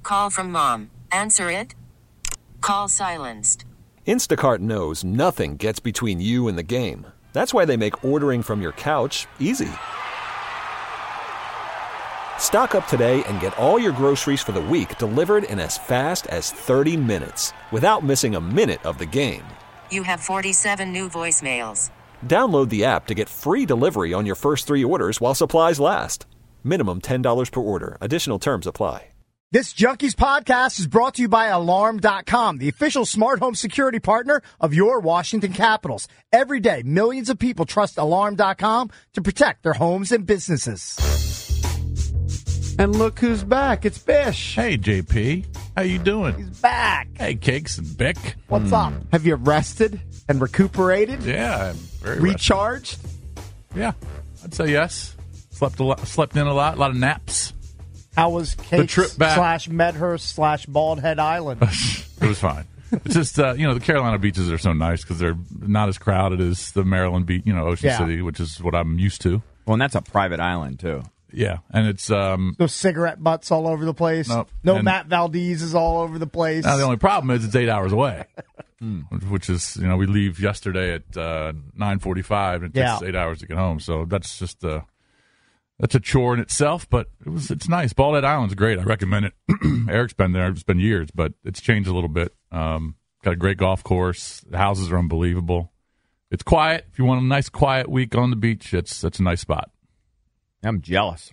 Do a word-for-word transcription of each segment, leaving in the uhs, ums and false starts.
Call from mom. Answer it. Call silenced. Instacart knows nothing gets between you and the game. That's why they make ordering from your couch easy. Stock up today and get all your groceries for the week delivered in as fast as thirty minutes without missing a minute of the game. You have forty-seven new voicemails. Download the app to get free delivery on your first three orders while supplies last. Minimum ten dollars per order. Additional terms apply. This Junkies podcast is brought to you by Alarm dot com, the official smart home security partner of your Washington Capitals. Every day, millions of people trust Alarm dot com to protect their homes and businesses. And look who's back. It's Bish. Hey, J P. How you doing? He's back. Hey, Cakes and Bick. What's mm. up? Have you rested and recuperated? Yeah, I'm very recharged. Rested. Yeah, I'd say yes. Slept a lot, slept in a lot, a lot of naps. How was Cakes slash Medhurst slash Bald Head Island? It was fine. It's just, uh, you know, the Carolina beaches are so nice because they're not as crowded as the Maryland beach, you know, Ocean Yeah. City, which is what I'm used to. Well, and that's a private island, too. Yeah, and it's... Um, no cigarette butts all over the place. Nope. No and Matt Valdez is all over the place. Now, the only problem is it's eight hours away, which is, you know, we leave yesterday at uh, nine forty-five, and it takes Yeah. eight hours to get home. So that's just... Uh, That's a chore in itself, but it was it's nice. Bald Head Island's great. I recommend it. Eric's been there. It's been years, but it's changed a little bit. Um, got a great golf course. The houses are unbelievable. It's quiet. If you want a nice, quiet week on the beach, it's it's a nice spot. I'm jealous.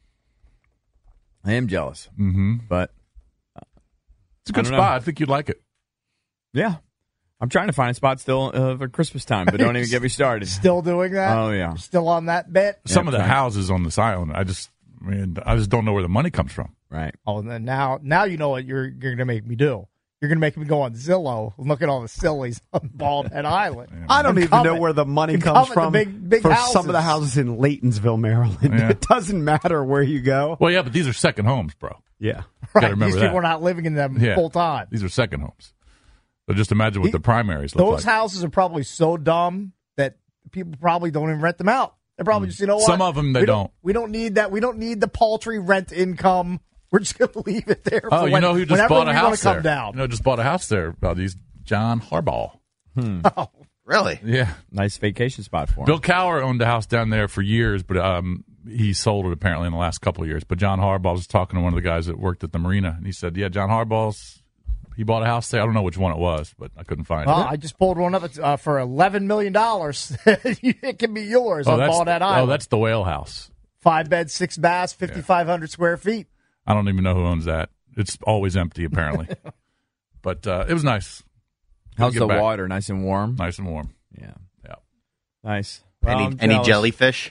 I am jealous. Mm-hmm. But uh, it's a good I spot. know. I think you'd like it. Yeah. I'm trying to find a spot still uh, for Christmas time, but don't even get me started. Still doing that? Oh, yeah. Still on that bit? Some Yeah, of the trying. houses on this island, I just I mean, I just don't know where the money comes from. Right. Oh, and then now, now you know what you're you're going to make me do. You're going to make me go on Zillow and look at all the sillies on Bald Head Island. I don't And even comment. know where the money And comes comment from the big, big for houses. some of the houses in Laytonsville, Maryland. Yeah. It doesn't matter where you go. Well, yeah, but these are second homes, bro. Yeah. Right. Gotta remember These that. people are not living in them Yeah. full time. These are second homes. So just imagine what He- the primaries look Those like. houses are probably so dumb that people probably don't even rent them out. They're probably just, you know what? Some of them they we don't. We don't need that. We don't need the paltry rent income. We're just going to leave it there. Oh, for you when, know who just whenever bought a we house wanna come there? down. You know, just bought a house there. About these John Harbaugh. Oh, Really? Yeah. Nice vacation spot for him. Bill Cowher owned a house down there for years, but um, he sold it apparently in the last couple of years. But John Harbaugh was talking to one of the guys that worked at the marina, and he said, yeah, John Harbaugh's, he bought a house there. I don't know which one it was, but I couldn't find well, it. I just pulled one up at, uh, for eleven million dollars. It can be yours oh, on that's, Bald Head Island. oh, that's the whale house. Five beds, six baths, fifty-five hundred square feet. I don't even know who owns that. It's always empty, apparently. But uh, it was nice. Good How's to the get back. water? Nice and warm? Nice and warm. Yeah. Yeah. Nice. Well, Any I'm any jealous. jellyfish?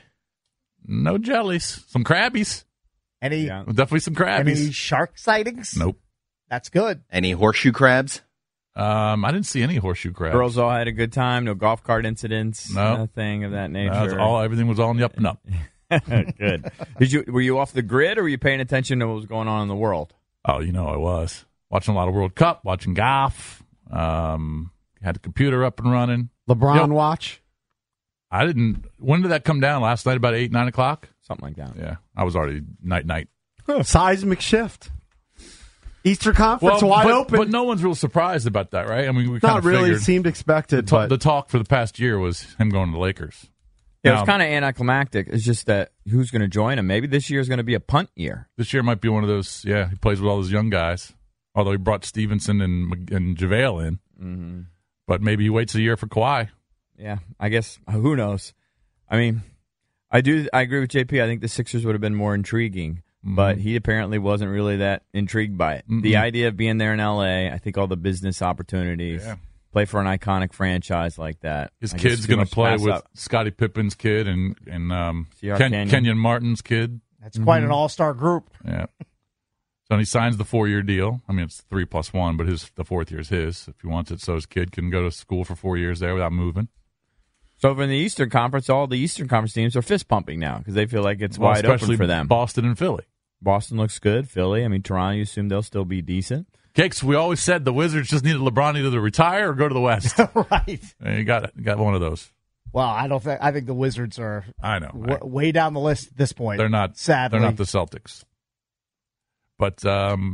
No jellies. Some crabbies. Any Yeah. Definitely some any crabbies. shark sightings? Nope. That's good. Any horseshoe crabs? Um, I didn't see any horseshoe crabs. Girls all had a good time. No golf cart incidents. No. Nothing of that No, nature. it's all, everything was all on the up and up. Good. Did you? Were you off the grid, or were you paying attention to what was going on in the world? Oh, you know I was. Watching a lot of World Cup, watching golf. Um, had the computer up and running. LeBron Yep. watch. I didn't. When did that come down? Last night, about eight, nine o'clock. Something like that. Yeah, I was already night night. Seismic shift. Easter Conference wide but, open. but no one's real surprised about that, right? I mean, we kind Not of really. figured It seemed expected. the, ta- but the talk for the past year was him going to the Lakers. Yeah, Now, it's kind of anticlimactic. It's just that who's going to join him? Maybe this year is going to be a punt year. this year might be one of those. Yeah, he plays with all those young guys. Although he brought Stevenson and Mc- and JaVale in, Mm-hmm. but maybe he waits a year for Kawhi. Yeah, I guess. Who knows? I mean, I do. I agree with J P. I think the Sixers would have been more intriguing, Mm-hmm. but he apparently wasn't really that intrigued by it. Mm-mm. The idea of being there in L A, I think all the business opportunities, Yeah. play for an iconic franchise like that. His I guess kid's too going much to play pass with up. Scottie Pippen's kid and and um, Sierra Ken- Canyon. Kenyon Martin's kid. That's quite Mm-hmm. an all-star group. Yeah. So he signs the four-year deal. I mean, it's three plus one, but his the fourth year is his if he wants it. So his kid can go to school for four years there without moving. So in the Eastern Conference, all the Eastern Conference teams are fist pumping now because they feel like it's Well, wide open especially for them. Boston and Philly. Boston looks good. Philly, I mean, Toronto, you assume they'll still be decent. Cakes, we always said the Wizards just needed LeBron either to retire or go to the West. Right. And you got it. You got one of those. Well, I don't think. I think the Wizards are I know. w- way down the list at this point. They're not. Sadly, They're not the Celtics. But um,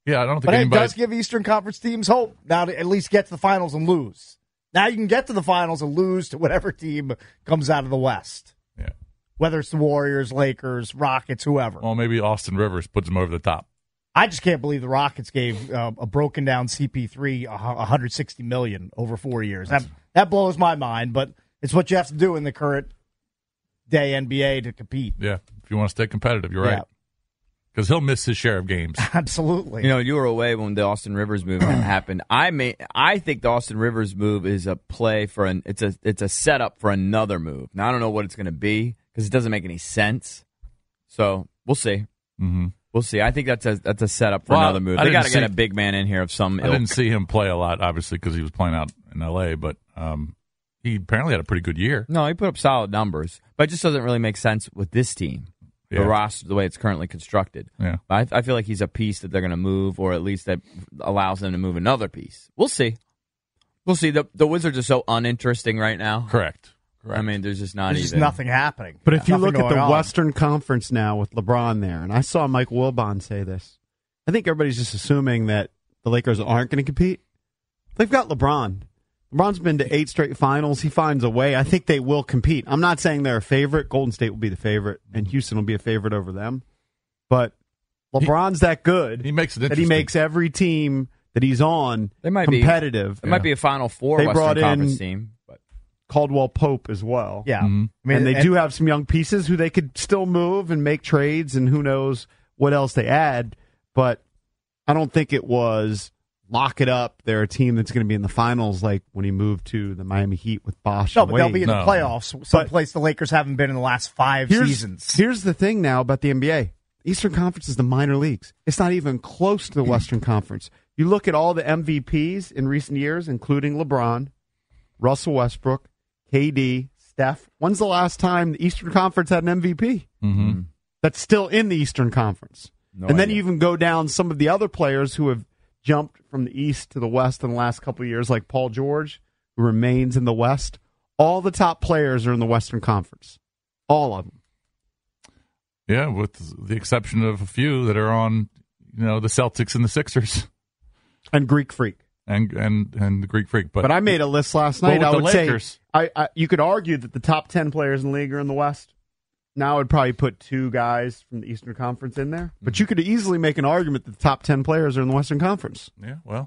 Yeah, I don't think But it anybody. does give Eastern Conference teams hope now to at least get to the finals and lose. Now you can get to the finals and lose to whatever team comes out of the West. Yeah. Whether it's the Warriors, Lakers, Rockets, whoever. Well, maybe Austin Rivers puts them over the top. I just can't believe the Rockets gave uh, a broken down C P three one hundred sixty million dollars over four years. That that blows my mind, but it's what you have to do in the current day N B A to compete. Yeah, if you want to stay competitive, you're Yeah. right. Because he'll miss his share of games. Absolutely. You know, you were away when the Austin Rivers move happened. I may, I think the Austin Rivers move is a play for an. It's a, it's a setup for another move. Now I don't know what it's going to be because it doesn't make any sense. So we'll see. Mm-hmm. We'll see. I think that's a that's a setup for Well, another move. I They got to didn't get see- a big man in here of some I ilk. didn't see him play a lot, obviously, because he was playing out in L A, but um, he apparently had a pretty good year. No, he put up solid numbers, but it just doesn't really make sense with this team. The Yeah. roster, the way it's currently constructed. Yeah. I, I feel like he's a piece that they're going to move, or at least that allows them to move another piece. We'll see. We'll see. The the Wizards are so uninteresting right now. Correct. Correct. I mean, there's just not There's just even nothing happening. But if you Nothing look at going the on. Western Conference now with LeBron there, and I saw Mike Wilbon say this, I think everybody's just assuming that the Lakers aren't going to compete. They've got LeBron. LeBron's been to eight straight finals. He finds a way. I think they will compete. I'm not saying they're a favorite. Golden State will be the favorite, and Houston will be a favorite over them. But LeBron's that good He makes it that he interesting. makes every team that he's on They might be- competitive. It might be a Final Four They Western brought in- Conference team, but Caldwell Pope as well. Yeah. Mhm. I mean, and they do have some young pieces who they could still move and make trades, and who knows what else they add. But I don't think it was lock it up. They're a team that's going to be in the finals, like when he moved to the Miami Heat with Bosh. No, and but they'll Wade. be in the No. playoffs, someplace the Lakers haven't been in the last five here's, seasons. Here's the thing now about the N B A. Eastern Conference is the minor leagues. It's not even close to the Western Conference. You look at all the M V Ps in recent years, including LeBron, Russell Westbrook, K D, Steph. When's the last time the Eastern Conference had an M V P? Mm-hmm. That's still in the Eastern Conference. No and then idea. you even go down some of the other players who have jumped from the East to the West in the last couple of years, like Paul George, who remains in the West. All the top players are in the Western Conference. All of them. Yeah, with the exception of a few that are on, you know, the Celtics and the Sixers And Greek Freak. and and, and the Greek Freak. But, But I made a list last But night. with I the would Lakers- say I, I, you could argue that the top ten players in the league are in the West. Now I would probably put two guys from the Eastern Conference in there. But you could easily make an argument that the top ten players are in the Western Conference. yeah, well,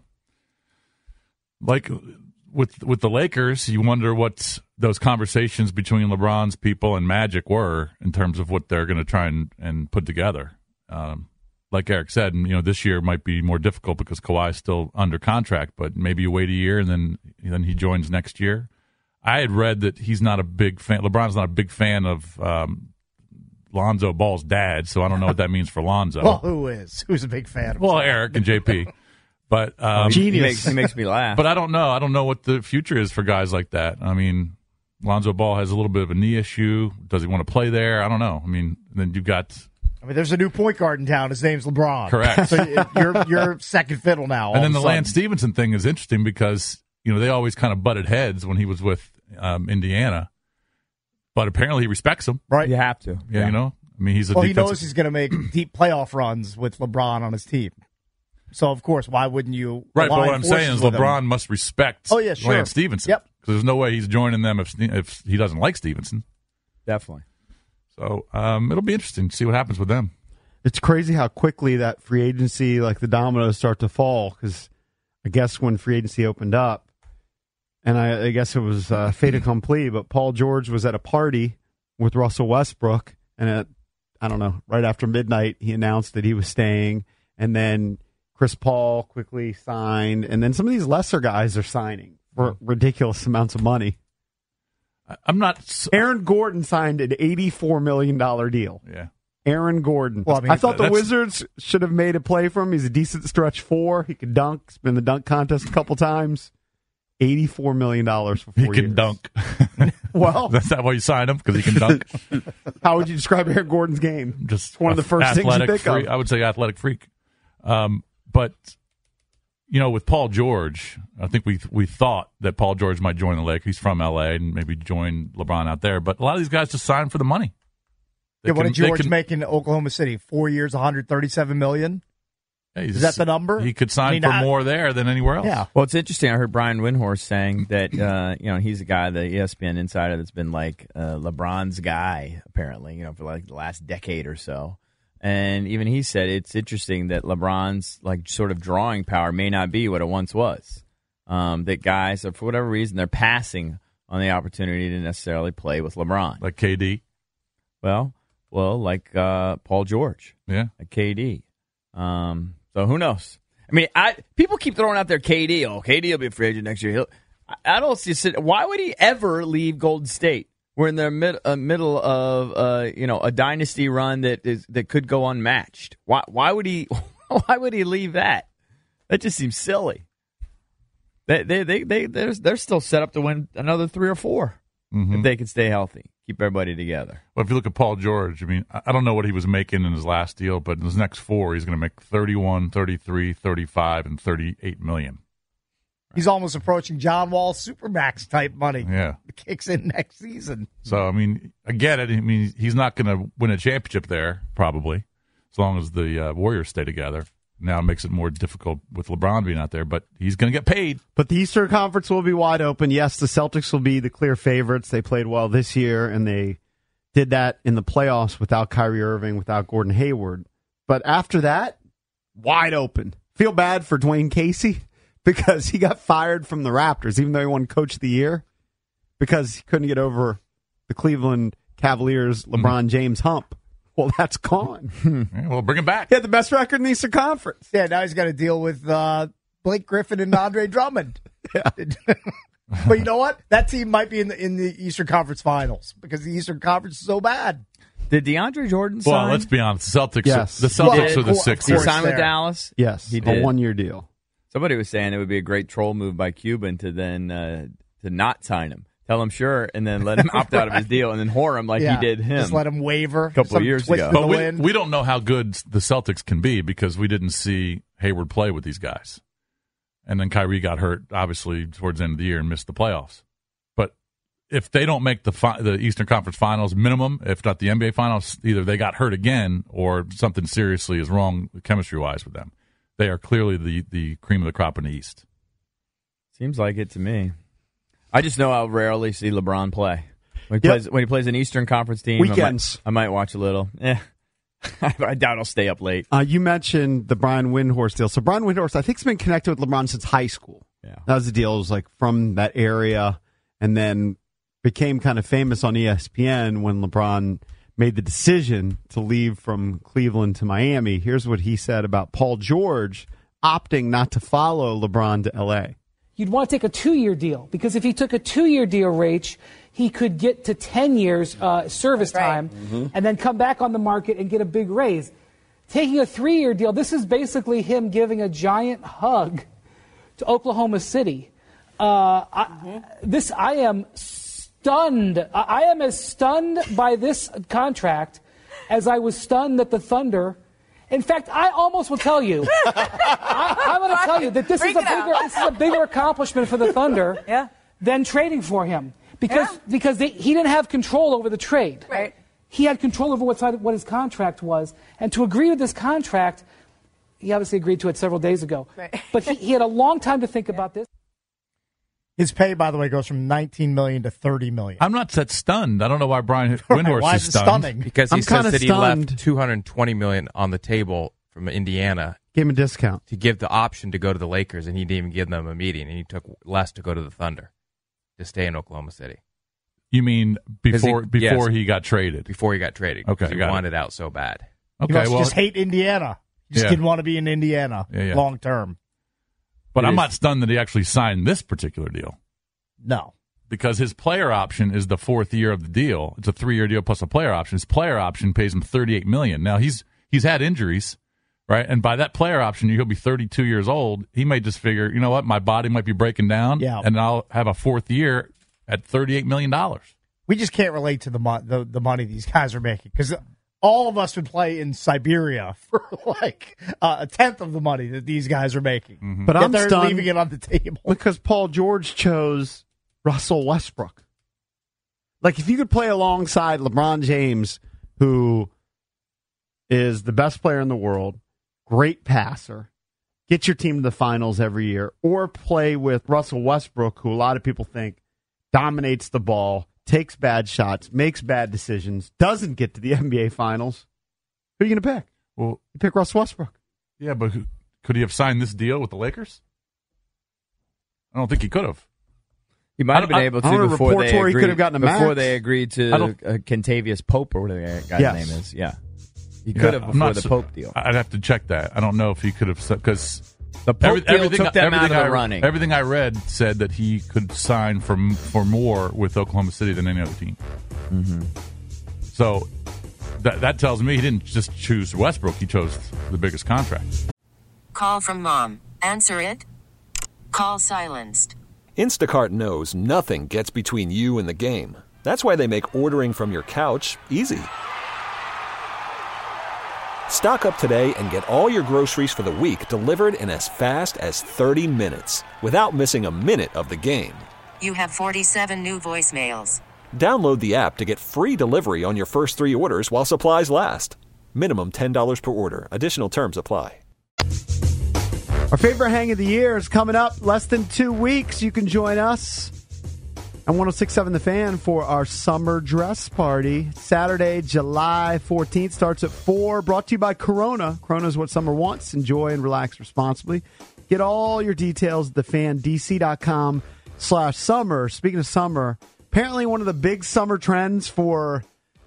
like with with the Lakers, you wonder what those conversations between LeBron's people and Magic were in terms of what they're going to try and, and put together. Um, like Eric said, you know, this year might be more difficult because Kawhi's still under contract, but maybe you wait a year and then then he joins next year. I had read that he's not a big fan. LeBron's not a big fan of um, Lonzo Ball's dad, so I don't know what that means for Lonzo. Well, who is? Who's a big fan of Well, Eric and J P, but um, he, Genius. makes, he makes me laugh. but I don't know. I don't know what the future is for guys like that. I mean, Lonzo Ball has a little bit of a knee issue. Does he want to play there? I don't know. I mean, then you got I mean, there's a new point guard in town. His name's LeBron. Correct. So you're you're second fiddle now. all and then of the a Lance sudden. Stevenson thing is interesting because you know they always kind of butted heads when he was with um, Indiana, but apparently he respects him. right? you have to. Yeah, you know. I mean, he's a Well, he defensive. knows he's going to make deep playoff runs with LeBron on his team. So of course, why wouldn't you? Right, but align what I'm saying forces is with him? LeBron must respect Oh, yeah, sure. Lance Stevenson. Yep. Because there's no way he's joining them if if he doesn't like Stevenson. Definitely. So um, it'll be interesting to see what happens with them. It's crazy how quickly that free agency, like the dominoes, start to fall. Because I guess when free agency opened up, and I, I guess it was uh, fait accompli, but Paul George was at a party with Russell Westbrook, and at, I don't know, right after midnight, he announced that he was staying, and then Chris Paul quickly signed, and then some of these lesser guys are signing for ridiculous amounts of money. I- I'm not. s- Aaron Gordon signed an eighty-four million dollars deal. Yeah. Aaron Gordon. Well, I I, mean, thought the that's- Wizards should have made a play for him. He's a decent stretch four. He can dunk. He's been in the dunk contest a couple times. eighty-four million dollars for four He can years. dunk. Well, That's not why you signed him because he can dunk. how would you describe Aaron Gordon's game? Just one of the first things you athletic think freak. of. I would say athletic freak. Um, but you know, with Paul George, I think we we thought that Paul George might join the Lakers. He's from L A and maybe join LeBron out there. But a lot of these guys just sign for the money. They Yeah, what can- did they George can- make in Oklahoma City? Four years, one hundred thirty-seven million. Is that the number? He could sign I mean, for I- more there than anywhere else. Yeah. Well, it's interesting. I heard Brian Windhorst saying that uh, you know he's a guy, the E S P N insider, that's been like uh, LeBron's guy apparently, you know, for like the last decade or so. And even he said it's interesting that LeBron's like sort of drawing power may not be what it once was. Um, that guys, are, for whatever reason, they're passing on the opportunity to necessarily play with LeBron. Like K D. Well, well, like uh, Paul George, Yeah. like K D. Um, so who knows? I mean, I people keep throwing out there K D. Oh, K D will be a free agent next year. He'll, I, I don't see. Why would he ever leave Golden State? We're in the mid, uh, middle of uh, you know a dynasty run that is that could go unmatched. Why? Why would he? Why would he leave that? That just seems silly. They they they they they're, they're still set up to win another three or four Mm-hmm. if they can stay healthy, keep everybody together. Well, if you look at Paul George, I mean, I I don't know what he was making in his last deal, but in his next four, he's going to make thirty-one, thirty-three, thirty-five, and thirty-eight million. He's almost approaching John Wall Supermax type money. Yeah. It kicks in next season. So, I mean, I get it. I mean, he's not going to win a championship there, probably, as long as the uh, Warriors stay together. Now it makes it more difficult with LeBron being out there, but he's going to get paid. But the Eastern Conference will be wide open. Yes, the Celtics will be the clear favorites. They played well this year, and they did that in the playoffs without Kyrie Irving, without Gordon Hayward. But after that, wide open. Feel bad for Dwayne Casey because he got fired from the Raptors, even though he won Coach of the Year, because he couldn't get over the Cleveland Cavaliers' LeBron mm-hmm. James hump. Well, that's gone. Yeah, well, bring him back. He had the best record in the Eastern Conference. Yeah, now he's got to deal with uh, Blake Griffin and Andre Drummond. Yeah. But you know what? That team might be in the in the Eastern Conference Finals because the Eastern Conference is so bad. Did DeAndre Jordan sign? Well, let's be honest. The Celtics, Yes. the Celtics Well, are the of Sixers. Did he course. sign with there. Dallas? Yes, He a did. one-year deal. Somebody was saying it would be a great troll move by Cuban to then uh, to not sign him. Tell him sure, and then let him opt out of his deal, and then whore him like Yeah, he did him. Just let him waver. A couple Some of years twist ago. of But the we, wind. we don't know how good the Celtics can be because we didn't see Hayward play with these guys. And then Kyrie got hurt, obviously, towards the end of the year and missed the playoffs. But if they don't make the fi- the Eastern Conference Finals minimum, if not the N B A Finals, either they got hurt again or something seriously is wrong chemistry-wise with them. They are clearly the, the cream of the crop in the East. Seems like it to me. I just know I'll rarely see LeBron play. When he Yep. plays when he plays an Eastern Conference team, Weekends. I might, I might watch a little. Yeah, I doubt I'll stay up late. Uh, you mentioned the Brian Windhorst deal. So Brian Windhorst, I think, has been connected with LeBron since high school. Yeah. That was the deal. It was like from that area and then became kind of famous on E S P N when LeBron made the decision to leave from Cleveland to Miami. Here's what he said about Paul George opting not to follow LeBron to L A. You'd want to take a two-year deal because if he took a two-year deal, Rach, he could get to ten years uh, service time mm-hmm. and then come back on the market and get a big raise. Taking a three-year deal, this is basically him giving a giant hug to Oklahoma City. Uh, mm-hmm. I, this I am stunned. I, I am as stunned by this contract as I was stunned that the Thunder. In fact, I almost will tell you. I, I'm going to tell you that this is a bigger this is a bigger accomplishment for the Thunder yeah. than trading for him because yeah. because they, he didn't have control over the trade. Right. He had control over what side, what his contract was, and to agree with this contract, he obviously agreed to it several days ago. Right. But he, he had a long time to think yeah. about this. His pay, by the way, goes from nineteen million dollars to thirty million dollars. I'm not that stunned. I don't know why Brian Windhorst why is is it stunned. stunning? Because he I'm says kinda that he stunned. left two hundred twenty million dollars on the table from Indiana Gave him a discount. to give the option to go to the Lakers, and he didn't even give them a meeting, and he took less to go to the Thunder to stay in Oklahoma City You mean before he- before yes. he got traded? before he got traded. Okay, because he got it. wanted out so bad. He Okay, must well, just hate Indiana. He just Yeah. didn't want to be in Indiana Yeah, yeah. long term. but It I'm is- not stunned that he actually signed this particular deal. No. Because his player option is the fourth year of the deal. It's a three-year deal plus a player option. His player option pays him thirty-eight million dollars. Now he's he's had injuries, right? And by that player option, he'll be thirty-two years old. He may just figure, you know what, my body might be breaking down, Yeah. and I'll have a fourth year at thirty-eight million dollars. We just can't relate to the mo- the, the money these guys are making because all of us would play in Siberia for like uh, a tenth of the money that these guys are making. Mm-hmm. But Yet I'm they're stunned leaving it on the table. because Paul George chose Russell Westbrook. Like, if you could play alongside LeBron James, who is the best player in the world, great passer, get your team to the finals every year, or play with Russell Westbrook, who a lot of people think dominates the ball, takes bad shots, makes bad decisions, doesn't get to the N B A finals, who are you going to pick? Well, you pick Russell Westbrook. Yeah, but who, could he have signed this deal with the Lakers? I don't think he could have. He might have been I, able I to don't know, before reports they where he agreed, could have gotten a before max. they agreed to I don't- uh, Kentavious Pope or whatever that guy's Yes. name is. Yeah, he Yeah, could have I'm before not the su- Pope deal. I'd have to check that. I don't know if he could have because The Pope deal took them out of the I, running. Everything I read said that he could sign for for more with Oklahoma City than any other team. Mm-hmm. So that that tells me he didn't just choose Westbrook; he chose the biggest contract. Call from mom. Answer it. Call silenced. Instacart knows nothing gets between you and the game. That's why they make ordering from your couch easy. Stock up today and get all your groceries for the week delivered in as fast as thirty minutes without missing a minute of the game. You have forty-seven new voicemails. Download the app to get free delivery on your first three orders while supplies last. Minimum ten dollars per order. Additional terms apply. Our favorite hang of the year is coming up less than two weeks. You can join us on one oh six point seven The Fan for our summer dress party. Saturday, July fourteenth starts at four. Brought to you by Corona. Corona is what summer wants. Enjoy and relax responsibly. Get all your details at thefandc.com slash summer. Speaking of summer, apparently one of the big summer trends for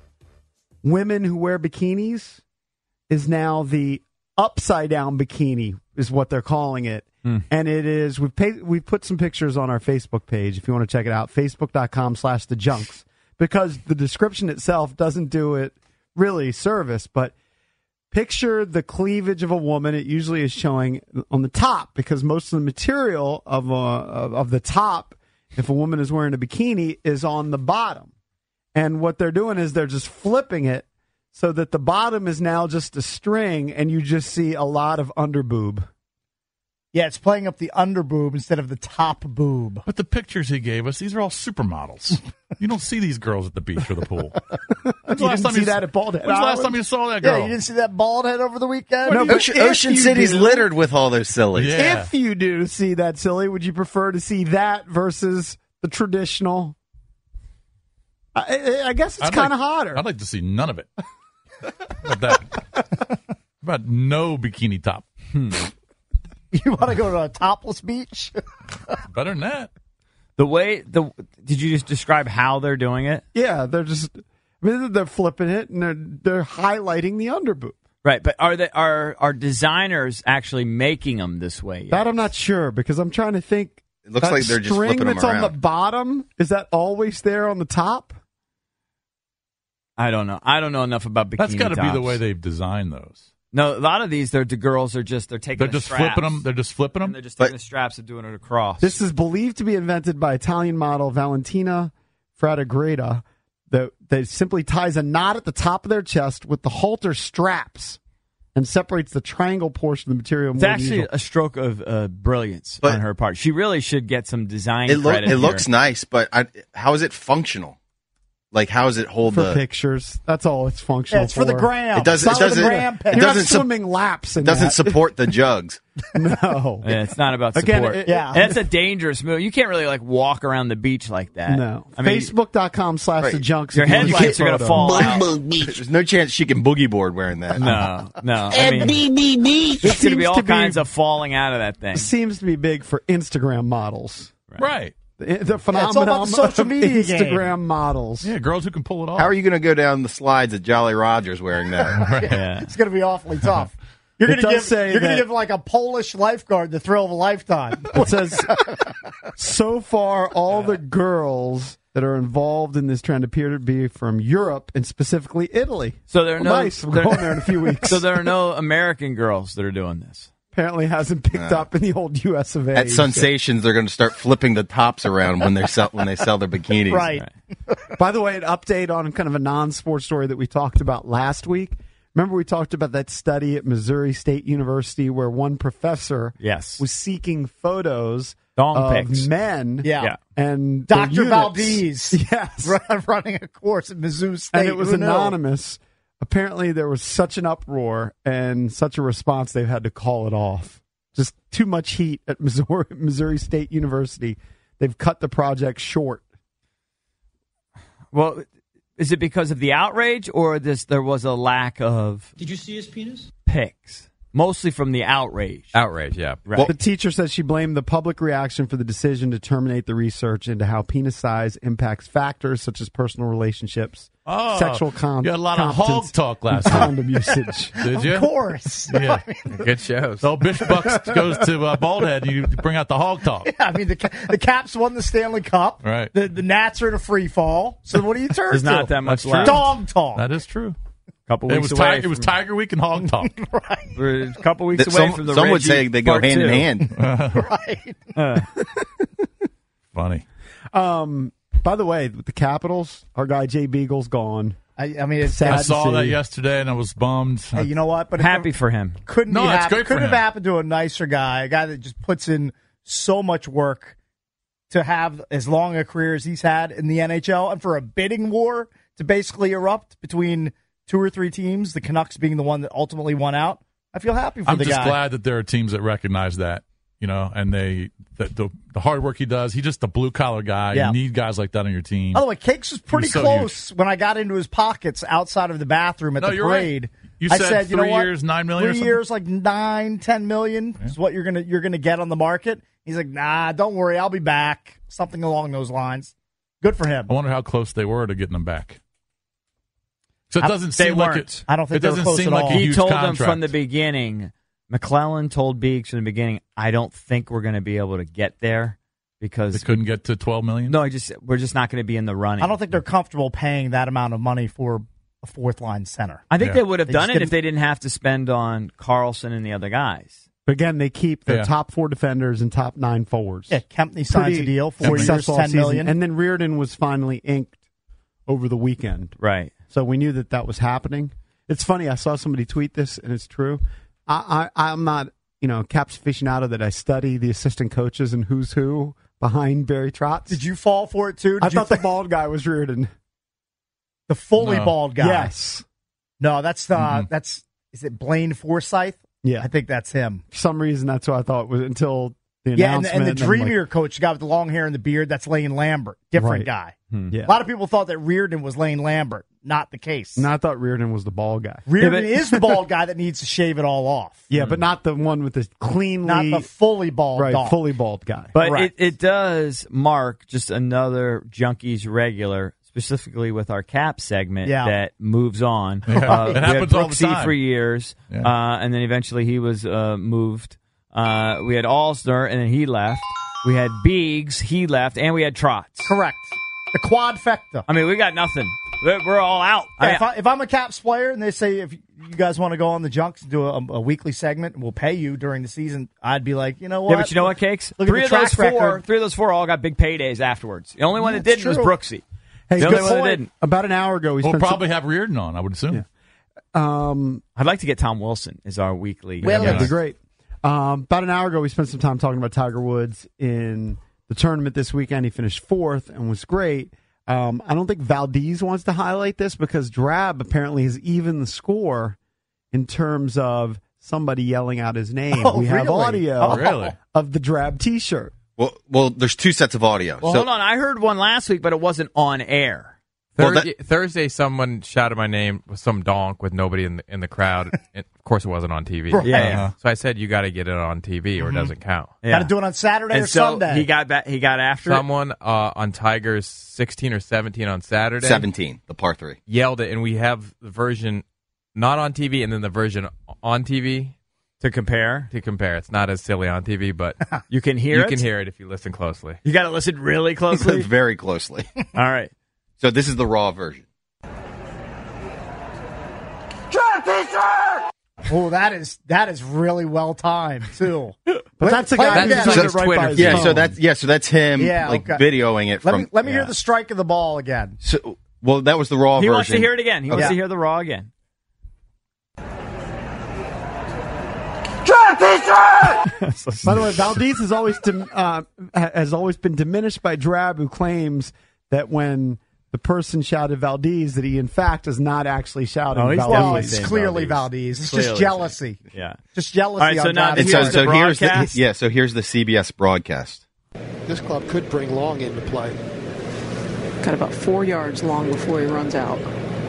women who wear bikinis is now the upside down bikini is what they're calling it. Mm. And it is, we've paid, we've put some pictures on our Facebook page if you want to check it out, facebook.com slash the junks, because the description itself doesn't do it really service, but picture the cleavage of a woman. It usually is showing on the top because most of the material of, uh, of, of the top, if a woman is wearing a bikini, is on the bottom. And what they're doing is they're just flipping it so that the bottom is now just a string, and you just see a lot of underboob. Yeah, it's playing up the underboob instead of the top boob. But the pictures he gave us, these are all supermodels. You don't see these girls at the beach or the pool. When's the You last didn't time see you that at Bald Head When's the last Island? time you saw that girl? Yeah, you didn't see that bald head over the weekend? No, but Ocean, if Ocean you City's do- littered with all those sillies. Yeah. If you do see that silly, would you prefer to see that versus the traditional? I, I guess it's I'd kind of like- hotter. I'd like to see none of it. How about that? How about no bikini top? You want to go to a topless beach? Better than that. The way the did you just describe how they're doing it? Yeah, they're just I mean, they're flipping it and they're they're highlighting the underboob. Right, but are they are are designers actually making them this way yet? That I'm not sure because I'm trying to think. It looks that like they're just string flipping them that's on the around. bottom. Is that always there on the top? I don't know. I don't know enough about bikini That's got to be the tops. way they've designed those. No, a lot of these, they're the girls are just they're taking They're the just straps, flipping them. They're just flipping and them. they're just But- taking the straps and doing it across. This is believed to be invented by Italian model Valentina Fratagreda that, that simply ties a knot at the top of their chest with the halter straps and separates the triangle portion of the material it's more than actually usual. a stroke of uh, brilliance But- on her part. She really should get some design It, look, credit. it looks here. nice, but I, how is it functional? Like, how does it hold for the? pictures. That's all it's functional Yeah, it's for the gram. It doesn't- It's it not for the doesn't- gram it pic. You're doesn't not sup- swimming laps in doesn't that. support the jugs. No. Yeah, it's not about Again, support. it- Yeah. And that's a dangerous move. You can't really like walk around the beach like that. No. I mean, Facebook.com slash Right. the junks. your if you want to headlights see are a going to photo. fall out. There's no chance she can boogie board wearing that. No, no. I mean, there's going to seems be all to be- kinds of falling out of that thing. Seems to be big for Instagram models. Right. The, the all phenomenon about the social of media game. Instagram models. Yeah, girls who can pull it off. How are you going to go down the slides at Jolly Rogers wearing that? Yeah. It's going to be awfully tough. You're It going to does give say you're going that- to give like a Polish lifeguard the thrill of a lifetime. It says, so far, all the girls that are involved in this trend appear to be from Europe and specifically Italy. So there are Well, no. nice. We're there- going there in a few weeks. So there are no American girls that are doing this. Apparently hasn't picked up in the old U S of A. At Sensations, they're going to start flipping the tops around when they sell when they sell their bikinis. Right. By the way, an update on kind of a non-sports story that we talked about last week. Remember we talked about that study at Missouri State University where one professor Yes. was seeking photos Dong of pics. men Yeah. Yeah. and their Doctor units. Valdez Yes. run- running a course at Mizzou State. And it was Who knew? anonymous. apparently there was such an uproar and such a response they've had to call it off. Just too much heat at Missouri, Missouri State University. They've cut the project short. Well, is it because of the outrage or this? There was a lack of. Did you see his penis? Picks. Mostly from the outrage. Outrage, yeah. Right. Well, the teacher says she blamed the public reaction for the decision to terminate the research into how penis size impacts factors such as personal relationships, Oh, sexual con- you had a lot of competence, hog talk last and week. condom usage. Did you? Of course. Yeah. Good shows. So Bish Bucks goes to uh, Baldhead, and you bring out the hog talk. Yeah, I mean, the the Caps won the Stanley Cup. Right. The the Nats are in a free fall. So what do you turn There's to? not that much That's left. true. Dog talk. That is true. Couple It weeks was, away. ti- it was from- Tiger Week and hog talk. Right. We're a couple weeks That away some from the some would Reggie say they go part hand in two. hand. Right. Uh, Funny. Um, by the way, with the Capitals, our guy Jay Beagle's gone. I, I mean, it's Sad I to saw see. that yesterday, and I was bummed. Hey, you know what? But it happy for him. couldn't No, be it's hap- great for couldn't have him. happened to a nicer guy, a guy that just puts in so much work to have as long a career as he's had in the N H L, and for a bidding war to basically erupt between two or three teams, the Canucks being the one that ultimately won out. I feel happy for I'm the just guy. glad that there are teams that recognize that, you know, and they the the, the hard work he does. He's just a blue collar guy. Yeah. You need guys like that on your team. By the way, Cakes was pretty was so close when I got into his pockets outside of the bathroom at No, the you're right. parade. You I said said, you know three what? years, nine million or Three something? years, like nine, ten million is what you're gonna you're gonna get on the market. He's like, nah, don't worry, I'll be back. Something along those lines. Good for him. I wonder how close they were to getting them back. So it I- doesn't they seem like weren't. it. I don't think it they were doesn't close seem at like all. a He huge told contract. them from the beginning. McClellan told Beeks from the beginning, I don't think we're going to be able to get there because They couldn't get to twelve million. no, I just we're just not going to be in the running. I don't think they're comfortable paying that amount of money for a fourth line center. I think Yeah. they would have They done just it if didn't- they didn't have to spend on Carlson and the other guys. But again, they keep their Yeah. top four defenders and top nine forwards. Yeah, Kempney signs Pretty a deal, four years, successful ten season. million. And then Reardon was finally inked over the weekend. Right. So we knew that that was happening. It's funny. I saw somebody tweet this, and it's true. I, I, I'm not, you know, Caps aficionado that I study the assistant coaches and who's who behind Barry Trotz. Did you fall for it too? Did I you thought the think bald guy was Reardon. the fully No. bald guy? Yes. No, that's uh, Mm-hmm. that's is it Blaine Forsyth? Yeah. I think that's him. For some reason, that's what I thought was until the Yeah, and, announcement. and the I'm like, dreamier coach, the guy with the long hair and the beard, that's Lane Lambert. Different Right. guy. yeah. A lot of people thought that Reardon was Lane Lambert. Not the case. And I thought Reardon was the bald guy. Reardon Yeah, but- is the bald guy that needs to shave it all off. Yeah, but not the one with the cleanly, Not the fully bald right, dog. fully bald guy. But it, Correct. it does mark just another Junkies regular, specifically with our Cap segment Yeah. that moves on. Yeah. Uh, It we had happens all the Brooksy time. for years, Yeah. uh, and then eventually he was uh, moved. Uh, we had Alsner, and then he left. We had Biggs, he left, and we had Trotz. Correct. The quadfecta. I mean, we got nothing. We're, we're all out. Yeah, I- if, I, if I'm a Caps player and they say if you guys want to go on the Junks and do a, a weekly segment and we'll pay you during the season, I'd be like, you know what? yeah, but you know what, Cakes? Look at three the of those track four, record. three of those four all got big paydays afterwards. The only one that That's didn't was true. Brooksy. Hey, The good only one that point. didn't. About an hour ago, we We'll spent probably have Reardon on, I would assume. some, um, I'd like to get Tom Wilson as our weekly. Well, that'd be Yes. great. Um, about an hour ago, we spent some time talking about Tiger Woods in the tournament this weekend. He finished fourth and was great. Um, I don't think Valdez wants to highlight this because Drab apparently has even the score in terms of somebody yelling out his name. Oh, we have really? audio Oh, really? of the Drab T-shirt. Well, well, there's two sets of audio. Well, so, hold on. I heard one last week, but it wasn't on air. Well, Thursday, Thursday, someone shouted my name with some donk with nobody in the in the crowd. And of course, it wasn't on T V. Right. Yeah, yeah. So I said, "You got to get it on T V, or it doesn't count." Got to do it on Saturday And or so Sunday. he got back. He got after it. Someone uh, on Tigers sixteen or seventeen on Saturday seventeen, the par three. yelled it, and we have the version not on T V and then the version on T V to compare. to compare. It's not as silly on T V, but You can hear you it. can hear it if you listen closely. You got to listen really closely. Very closely. All right. So this is the raw version. Oh, that is that is really well timed too. But that's the play guy it who's again. doing That's it right Twitter by his Yeah, phone. so that's yeah, so that's him Yeah, like okay. videoing it Let from me let me hear yeah. the strike of the ball again. So, well, that was the raw He version. wants to hear it again. He wants Okay. to hear the raw again. By the way, Valdez has always dim- uh, has always been diminished by Drab, who claims that when the the person shouted Valdez that he in fact is not actually shouting Oh, he's Valdez. Well, it's clearly Valdez. It's just Clearly. jealousy. Yeah. Just jealousy. All right, so on now Valdez. And so, Here's the so here's the broadcast. yeah. So here's the C B S broadcast. This club could bring Long into play. Got about four yards long before he runs out.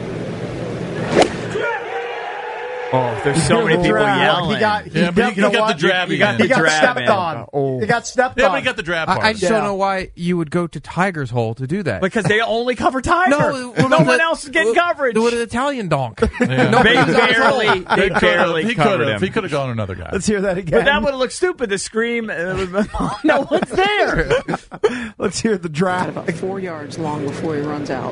Oh, there's so many people Drab. yelling. He got, he Yeah, but got, he- you know he got what? the drab You in. got He the got drab stepped in. on. Oh. He got stepped Yeah, on. but he got the drab part. I, I just Yeah. don't know why you would go to Tiger's Hole to do that. Because they only cover Tiger. no, no, well, one the- else is getting well, coverage. Do an Italian donk. Yeah. No, They because I was barely, told. they They could've- barely he covered could have. him. He could have gone another guy. Let's hear that again. But that would have looked stupid. The scream. Uh, no one's there. Let's hear the Got draft. about four yards long before he runs out.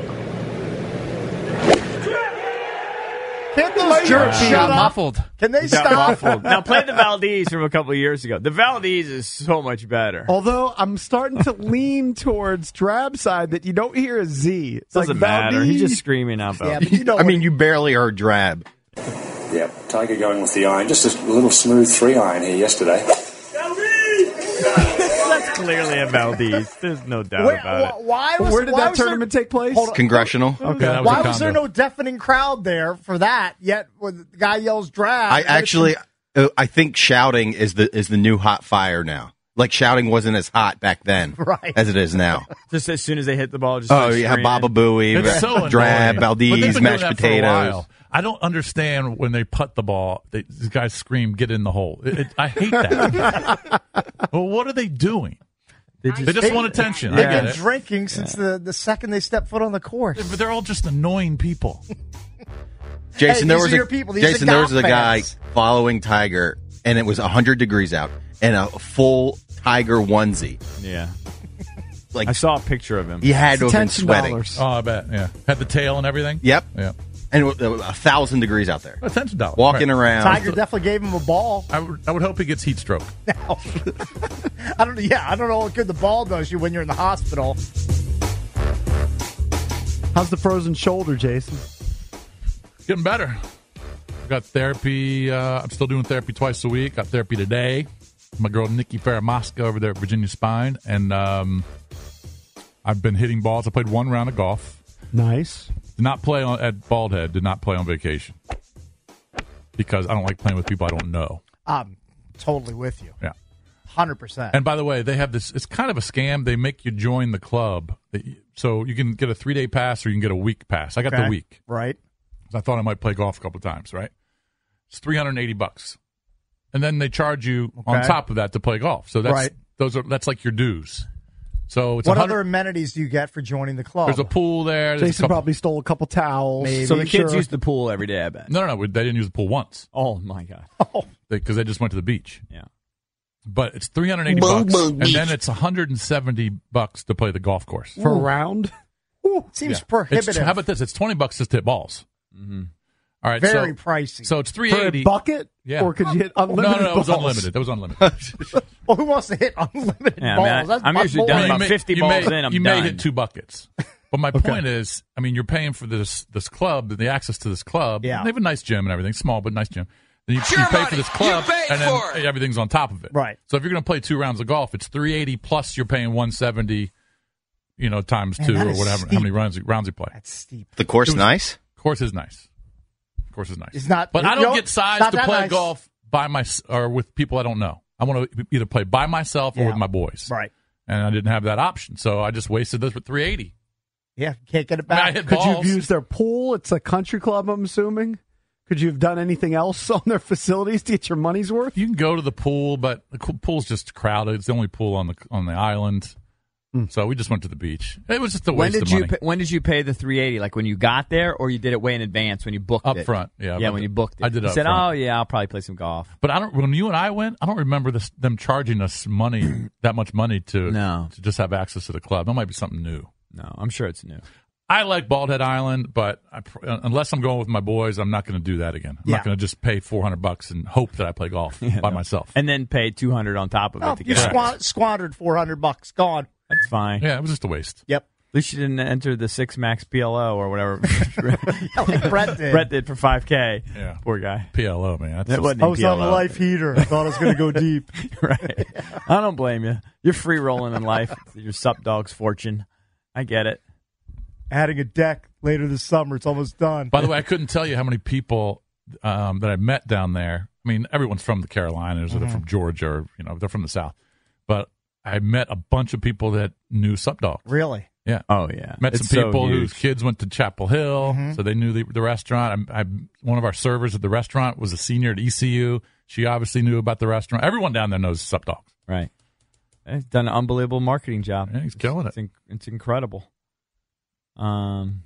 Can't those jerks He shut got up? muffled. Can they Got stop? muffled. Now play the Valdez from a couple of years ago. The Valdez is so much better. Although I'm starting to lean towards drab side that you don't hear a Z. It's Doesn't like matter. Valdez. He's just screaming out. Yeah, Valdez. but you know I mean, you barely heard drab. Yeah, Tiger going with the iron. Just a little smooth three iron here yesterday. That's clearly a Valdez. There's no doubt Where, about it. wh- why was, Where did why that was there- tournament take place? Hold on. Congressional. Okay, that was Why a was there condo. no deafening crowd there for that? Yet when the guy yells drab, I actually, uh, I think shouting is the is the new hot fire now. Like shouting wasn't as hot back then Right. as it is now. Just as soon as they hit the ball, just Oh, start yeah, screaming. Baba Booey, It's so drab, annoying. But they've Valdez, been doing mashed that for a potatoes. while. I don't understand when they putt the ball. They, these guys scream, "Get in the hole!" It, it, I hate that. Well, what are they doing? They They just want attention. They've I get been it. drinking since the, the second they stepped foot on the course. But they're all just annoying people. Jason, Hey, there these was are a your people. These are Jason, the there was a golf guy fans. following Tiger, and it was a hundred degrees out, and a full Tiger onesie. Yeah. Like I saw a picture of him. he had to have been Ten sweating. dollars. Oh, I bet. Yeah, had the tail and everything. Yep, Yeah, and it was a thousand degrees out there, attention dollars. walking Right. around. Tiger definitely gave him a ball. I would, I would hope he gets heat stroke. I don't. Yeah, I don't know what good the ball does you when you're in the hospital. How's the frozen shoulder, Jason? Getting better. Got therapy. Uh, I'm still doing therapy twice a week. Got therapy today. My girl Nikki Faramasca over there at Virginia Spine, and um, I've been hitting balls. I played one round of golf. Nice. Did not play on, at Baldhead. Did not play on vacation because I don't like playing with people I don't know. I'm totally with you. Yeah. Hundred percent. And by the way, they have this. It's kind of a scam. They make you join the club, so you can get a three day pass or you can get a week pass. I got Okay. the week. Right. I thought I might play golf a couple of times. Right. It's three hundred and eighty bucks, and then they charge you on Okay. top of that to play golf. So that's Right. those are that's like your dues. So it's What one other hundred. amenities do you get for joining the club? There's a pool there. There's a Jason couple- probably stole a couple towels. Maybe. So the kids Sure. use the pool every day, I bet. No, no, no. They didn't use the pool once Oh, my God. because they, just went to the beach. Yeah. But it's three hundred eighty bucks, and then it's one hundred seventy bucks to play the golf course. for a round. Seems Yeah. prohibitive. It's, how about this? It's twenty bucks just to hit balls. Mm-hmm. All right, Very so, pricey. So it's three For a eighty. bucket? Yeah. Or could you hit No, unlimited no, no, it was balls? unlimited. That was unlimited. well, who wants to hit unlimited Yeah, I balls? mean, I- That's I'm my usually boy. done You about may- fifty you balls may, in, I'm you done. may hit two buckets. But my point is, I mean, you're paying for this this club, the access to this club. Yeah. They have a nice gym and everything, small but nice gym. Then you, you pay for this club, and then everything's on top of it. Right. So if you're going to play two rounds of golf, it's three eighty plus you're paying one seventy, you know, times Man, two that or is whatever, steep. how many rounds rounds you play. That's steep. The course It was- nice. Course is nice. Course is nice. It's not- but I you don't don't- get sized not to that play nice. golf by my or with people I don't know. I want to either play by myself or Yeah. with my boys. Right. And I didn't have that option, so I just wasted this with three eighty. Yeah, can't get it I mean, I back. hit Could you balls. have used their pool? It's a country club, I'm assuming. Could you have done anything else on their facilities to get your money's worth? You can go to the pool, but the co- pool's just crowded. It's the only pool on the on the island. So we just went to the beach. It was just a When waste did of you money. pay, when did you pay the three eighty? Like when you got there, or you did it way in advance when you booked Up it? front, yeah. Yeah, but when you booked it. I did You up said, front. "Oh yeah, I'll probably play some golf." But I don't. When you and I went, I don't remember this, them charging us money that much money to No. to just have access to the club. That might be something new. No, I'm sure it's new. I like Bald Head Island, but I, pr- unless I'm going with my boys, I'm not going to do that again. I'm Yeah. not going to just pay four hundred bucks and hope that I play golf by myself. And then pay two hundred on top of Oh, it to you get it. squan- squandered four hundred bucks. Gone. That's fine. Yeah, it was just a waste. Yep. At least you didn't enter the six max P L O or whatever. Like Brett did. Brett did for five K. Yeah. Poor guy. P L O, man. That's That just- wasn't I was P L O. on a life heater. I thought I was going to go deep. Right. I don't blame you. You're free rolling in life. Your sup dog's fortune. I get it. adding a deck later this summer. It's almost done. By the way, I couldn't tell you how many people um, that I met down there. I mean, everyone's from the Carolinas, or they're Mhm. from Georgia, or you know, they're from the South. But I met a bunch of people that knew Sup Dogs. Really? Yeah. Oh yeah. Met It's some so people huge. whose kids went to Chapel Hill, Mhm. so they knew the, the restaurant. I, I, one of our servers at the restaurant was a senior at E C U. She obviously knew about the restaurant. Everyone down there knows Sup Dogs. Right. He's done an unbelievable marketing job. Yeah, he's killing it. It's, in, it's incredible. Um.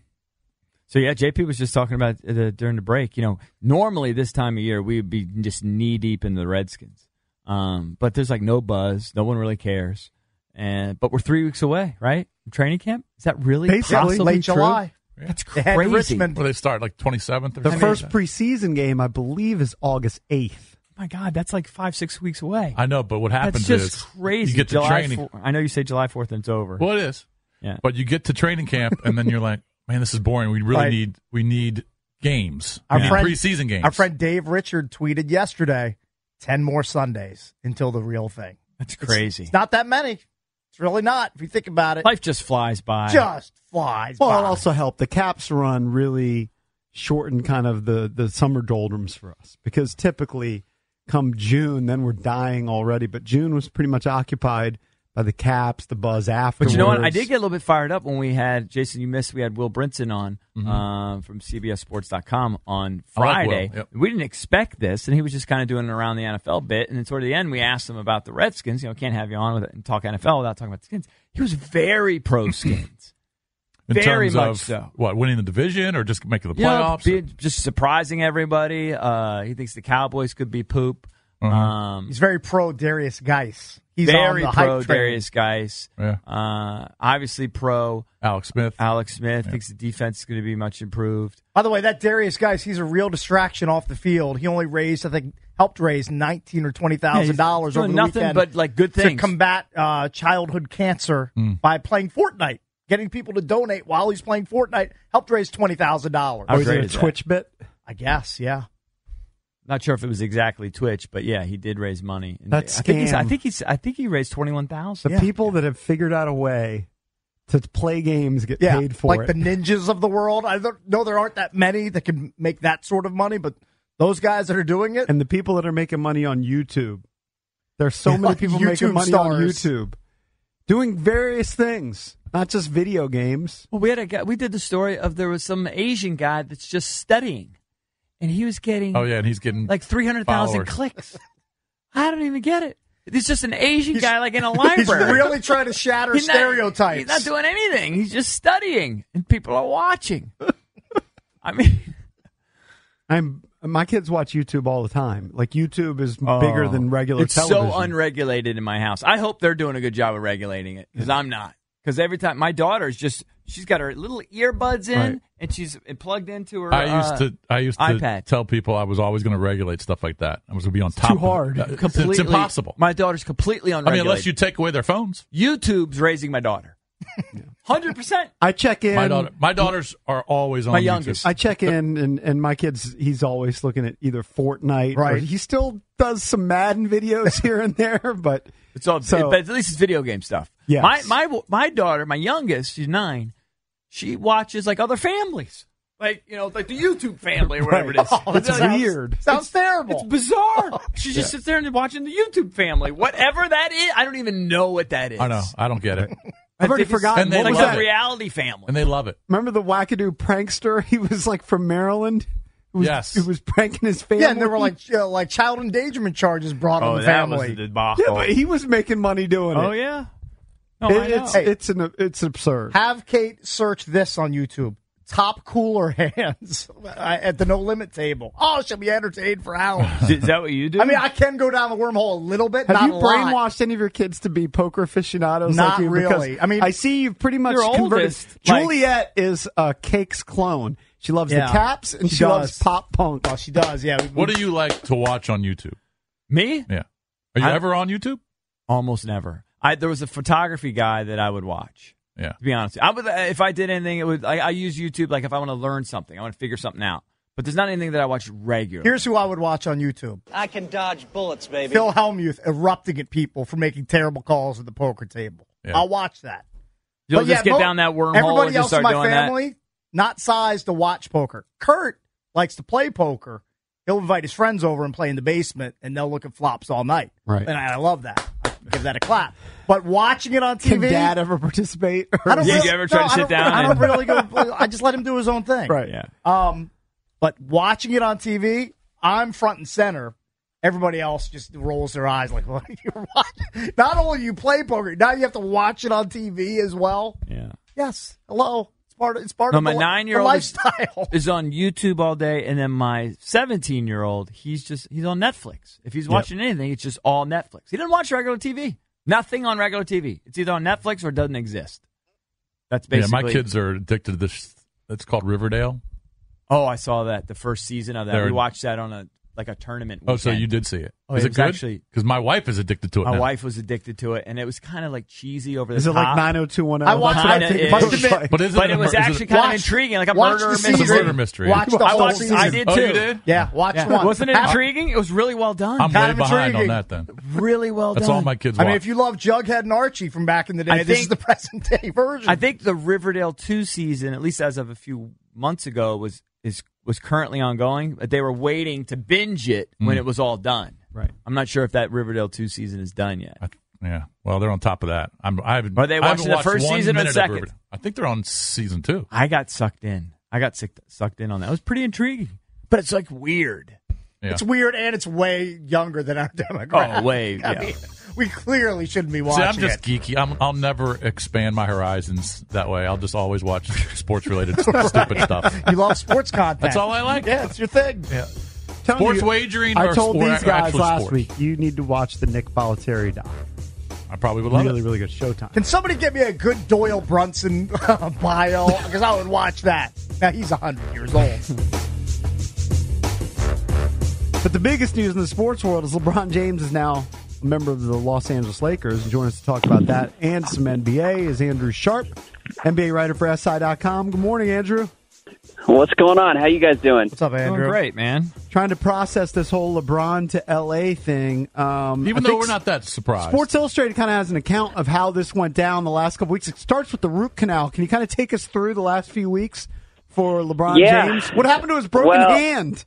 So yeah, J P was just talking about uh, during the break. You know, normally this time of year we would be just knee deep in the Redskins, um, but there's like no buzz. No one really cares, and but we're three weeks away, right? From training camp. Is that really Basically, possibly late true? July. That's They head to crazy. Richmond. Where they start like twenty-seventh or The something first like that. preseason game, I believe, is August eighth. Oh my God, that's like five, six weeks away. I know, but what happens That's just is crazy. you get to July training. four- I know you say July fourth and it's over. Well, it is. Yeah. But you get to training camp, and then you're like, man, this is boring. We really Right. need we need games. Our we need friend- preseason games. Our friend Dave Richard tweeted yesterday, ten more Sundays until the real thing. That's It's- crazy. It's, not that many. It's really not, if you think about it. Life just flies by. Just flies Well, by. it also helped. The Caps run really shortened kind of the, the summer doldrums for us because typically come June, then we're dying already. But June was pretty much occupied by the Caps, the buzz afterwards. But you know what? I did get a little bit fired up when we had, Jason, you missed, we had Will Brinson on Mhm. um, from C B S Sports dot com on I like Will, Friday. yep. We didn't expect this, and he was just kind of doing it around the N F L bit. And then toward the end, we asked him about the Redskins. You know, can't have you on with it and talk N F L without talking about the Skins. He was very pro Skins. In very terms much of so. What, winning the division or just making the You know, playoffs? be- just surprising everybody. Uh, he thinks the Cowboys could be poop. Uh-huh. Um, He's very pro Darius Geis. He's on very the pro hype train. Darius Geis. Yeah. Uh, obviously pro Alex Smith. Alex Smith thinks the defense is going to be much improved. By the way, that Darius Geis, he's a real distraction off the field. He only raised, I think, helped raise nineteen or twenty thousand dollars Yeah, he's over doing the nothing weekend but, like, good to things. combat uh, childhood cancer Mm. by playing Fortnite. Getting people to donate while he's playing Fortnite helped raise twenty thousand dollars. How was great it a is that? Twitch bit? I guess, yeah. Not sure if it was exactly Twitch, but yeah, he did raise money. And That I think he's, I scam. think he's I think he raised twenty one thousand. The people that have figured out a way to play games get Yeah, paid for like it. the ninjas of the world. I don't know there aren't that many that can make that sort of money, but those guys that are doing it, and the people that are making money on YouTube. There's so many Like people YouTube making money on stars. YouTube, doing various things, not just video games. Well, we had a guy, we did the story of there was some Asian guy that's just studying, and he was getting Oh, yeah, and he's getting like three hundred thousand followers. clicks. I don't even get it. He's just an Asian guy like in a he's library. really trying to shatter He's not- stereotypes. He's not doing anything. He's just studying, and people are watching. I mean, I'm my kids watch YouTube all the time. Like YouTube is bigger than regular it's television. so unregulated in my house. I hope they're doing a good job of regulating it because I'm not. Because every time my daughter's just she's got her little earbuds in Right. and she's plugged into her. I used uh, to I used to iPad. tell people I was always going to regulate stuff like that. I was going to be on top too of hard. it. It's- completely It's impossible. My daughter's completely I unregulated. mean, unless you take away their phones. YouTube's raising my daughter. Hundred percent. I check in. My daughter, my daughters are always on My YouTube. youngest. I check in, and, and my kids, he's always looking at either Fortnite, or Right. he still does some Madden videos here and there, but It's all, So- but at least it's video game stuff. Yes. My my my daughter, my youngest, she's nine. She watches like other families, like you know, like the YouTube family or whatever Right. it is. Oh, It's like- weird. Sounds terrible. It's bizarre. She just sits there and watching the YouTube family, whatever that is. I don't even know what that is. I know. I don't get it. I've already think it's forgotten. And they What like was love a that? it. reality family. And they love it. Remember the wackadoo prankster? He was like from Maryland. Who was, Yes. Who was pranking his family. Yeah, and there were like uh, like child endangerment charges brought on oh, the that was family. a debacle. Yeah, but he was making money doing oh it. yeah. No, It- I know. it's it's an it's absurd. Have Kate search this on YouTube. Top cooler hands at the no limit table. Oh, she'll be entertained for hours. Is that what you do? I mean, I can go down the wormhole a little bit. Have not you a lot. brainwashed any of your kids to be poker aficionados Not like you? really. Because I mean, I see you've pretty much your converted. oldest, like- Juliet is a Cake's clone. She loves Yeah, the Caps and she she, loves does. pop punk. Oh, she does. Yeah. What do you like to watch on YouTube? me? Yeah. Are you I- ever on YouTube? Almost never. I there was a photography guy that I would watch. Yeah. To be honest, I would if I did anything, it would. I, I use YouTube like if I want to learn something, I want to figure something out. But there's not anything that I watch regularly. Here's who I would watch on YouTube. I can dodge bullets, baby. Phil Hellmuth erupting at people for making terrible calls at the poker table. Yeah. I'll watch that. You'll But just yeah, get mo- down that wormhole Everybody and just else in start my doing family, not sized to watch poker. Kurt likes to play poker. He'll invite his friends over and play in the basement, and they'll look at flops all night. Right. And I love that. I give that a clap. But watching it on T V, Can Dad ever participate? I don't Yeah, really, you ever try no, to I sit don't- down I don't and- really go. I just let him do his own thing. Right. Yeah. Um, but watching it on T V, I'm front and center. Everybody else just rolls their eyes like, "What are you watching?" Not only do you play poker, now you have to watch it on T V as well. Yeah. Yes. Hello. It's part of. It's part No, of my the, li- nine-year-old the is- lifestyle. is on YouTube all day, and then my seventeen-year-old, he's just he's on Netflix. If he's watching anything, it's just all Netflix. He doesn't watch regular T V. Nothing on regular T V. It's either on Netflix or it doesn't exist. That's basically. Yeah, my kids are addicted to this. It's called Riverdale. Oh, I saw that the first season of that. They're- We watched that on a like a tournament. Oh, so weekend. you did see it? Oh, Is it it was good? actually- Because my wife is addicted to it. My now. wife was addicted to it, and it was kind of like cheesy over the Is it top. like nine oh two one oh? I watched That's what Kinda I think is. it Must was admit- like. But is it But a it was mur- is actually it- kind Watch- of intriguing, like a watch murder the mystery. season. It's a murder mystery. Watch the I whole watched. season. I did Oh, too. you did? Yeah, watch Yeah. one. Wasn't it Half- intriguing? It was really well done. I'm Kind way of behind on intriguing. that then. really well That's done. all my kids I watch. mean, if you love Jughead and Archie from back in the day, I this think- is the present day version. I think the Riverdale two season, at least as of a few months ago, was is was currently ongoing. But they were waiting to binge it when Mm. it was all done. Right. I'm not sure if that Riverdale two season is done yet. I, yeah. Well, they're on top of that. I'm. I haven't. Are they I haven't watching the watched first one season or minute of second? Riverdale. I think they're on season two. I got sucked in. I got sick, sucked in on that. It was pretty intriguing, but it's like weird. Yeah. it's weird, and it's way younger than our demographic. Oh, way, I yeah. mean, we clearly shouldn't be See, watching I'm just it. geeky. I'm, I'll never expand my horizons that way. I'll just always watch sports related stupid stuff. You love sports content. That's all I like. Yeah, it's your thing. Yeah. Telling Sports you, wagering I or told sport- these guys actual last sports? week, you need to watch the Nick Bollettieri doc. I probably would love Really, it. really good. Showtime. Can somebody get me a good Doyle Brunson bio? Because I would watch that. Now, he's one hundred years old. But the biggest news in the sports world is LeBron James is now a member of the Los Angeles Lakers. And joining us to talk about that and some N B A is Andrew Sharp, N B A writer for S I dot com. Good morning, Andrew. What's going on? How you guys doing? What's up, Andrew? Doing great, man. Trying to process this whole LeBron to L A thing. Um, Even I though think we're not that surprised. Sports Illustrated kind of has an account of how this went down the last couple weeks. It starts with the root canal. Can you kind of take us through the last few weeks for LeBron Yeah. James? What happened to his broken Well- hand?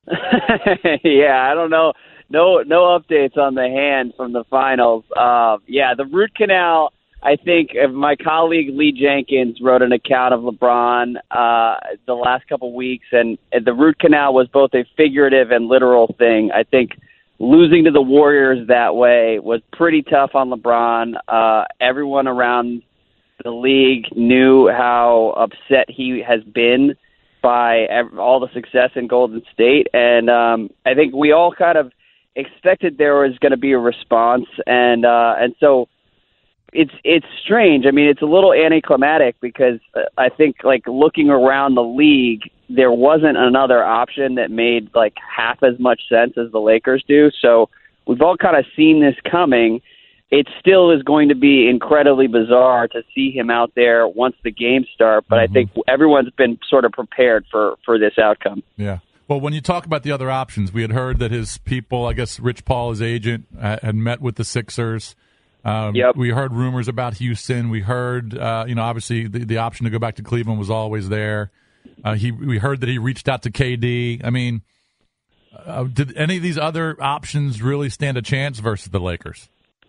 Yeah, I don't know. No, no updates on the hand from the finals. Uh, yeah, the root canal. I think uh, my colleague Lee Jenkins wrote an account of LeBron uh, the last couple weeks, and, and the root canal was both a figurative and literal thing. I think losing to the Warriors that way was pretty tough on LeBron. Uh, everyone around the league knew how upset he has been by ev- all the success in Golden State, and um, I think we all kind of expected there was going to be a response, and uh, and so it's it's strange. I mean, it's a little anticlimactic because uh, I think like looking around the league, there wasn't another option that made like half as much sense as the Lakers do. So we've all kind of seen this coming. It still is going to be incredibly bizarre to see him out there once the games start, but Mm-hmm. I think everyone's been sort of prepared for, for this outcome. Yeah. Well, when you talk about the other options, we had heard that his people, I guess Rich Paul, his agent, uh, had met with the Sixers. Um, Yep. We heard rumors about Houston. We heard, uh, you know, obviously the, the option to go back to Cleveland was always there. Uh, he, we heard that he reached out to K D. I mean, uh, did any of these other options really stand a chance versus the Lakers?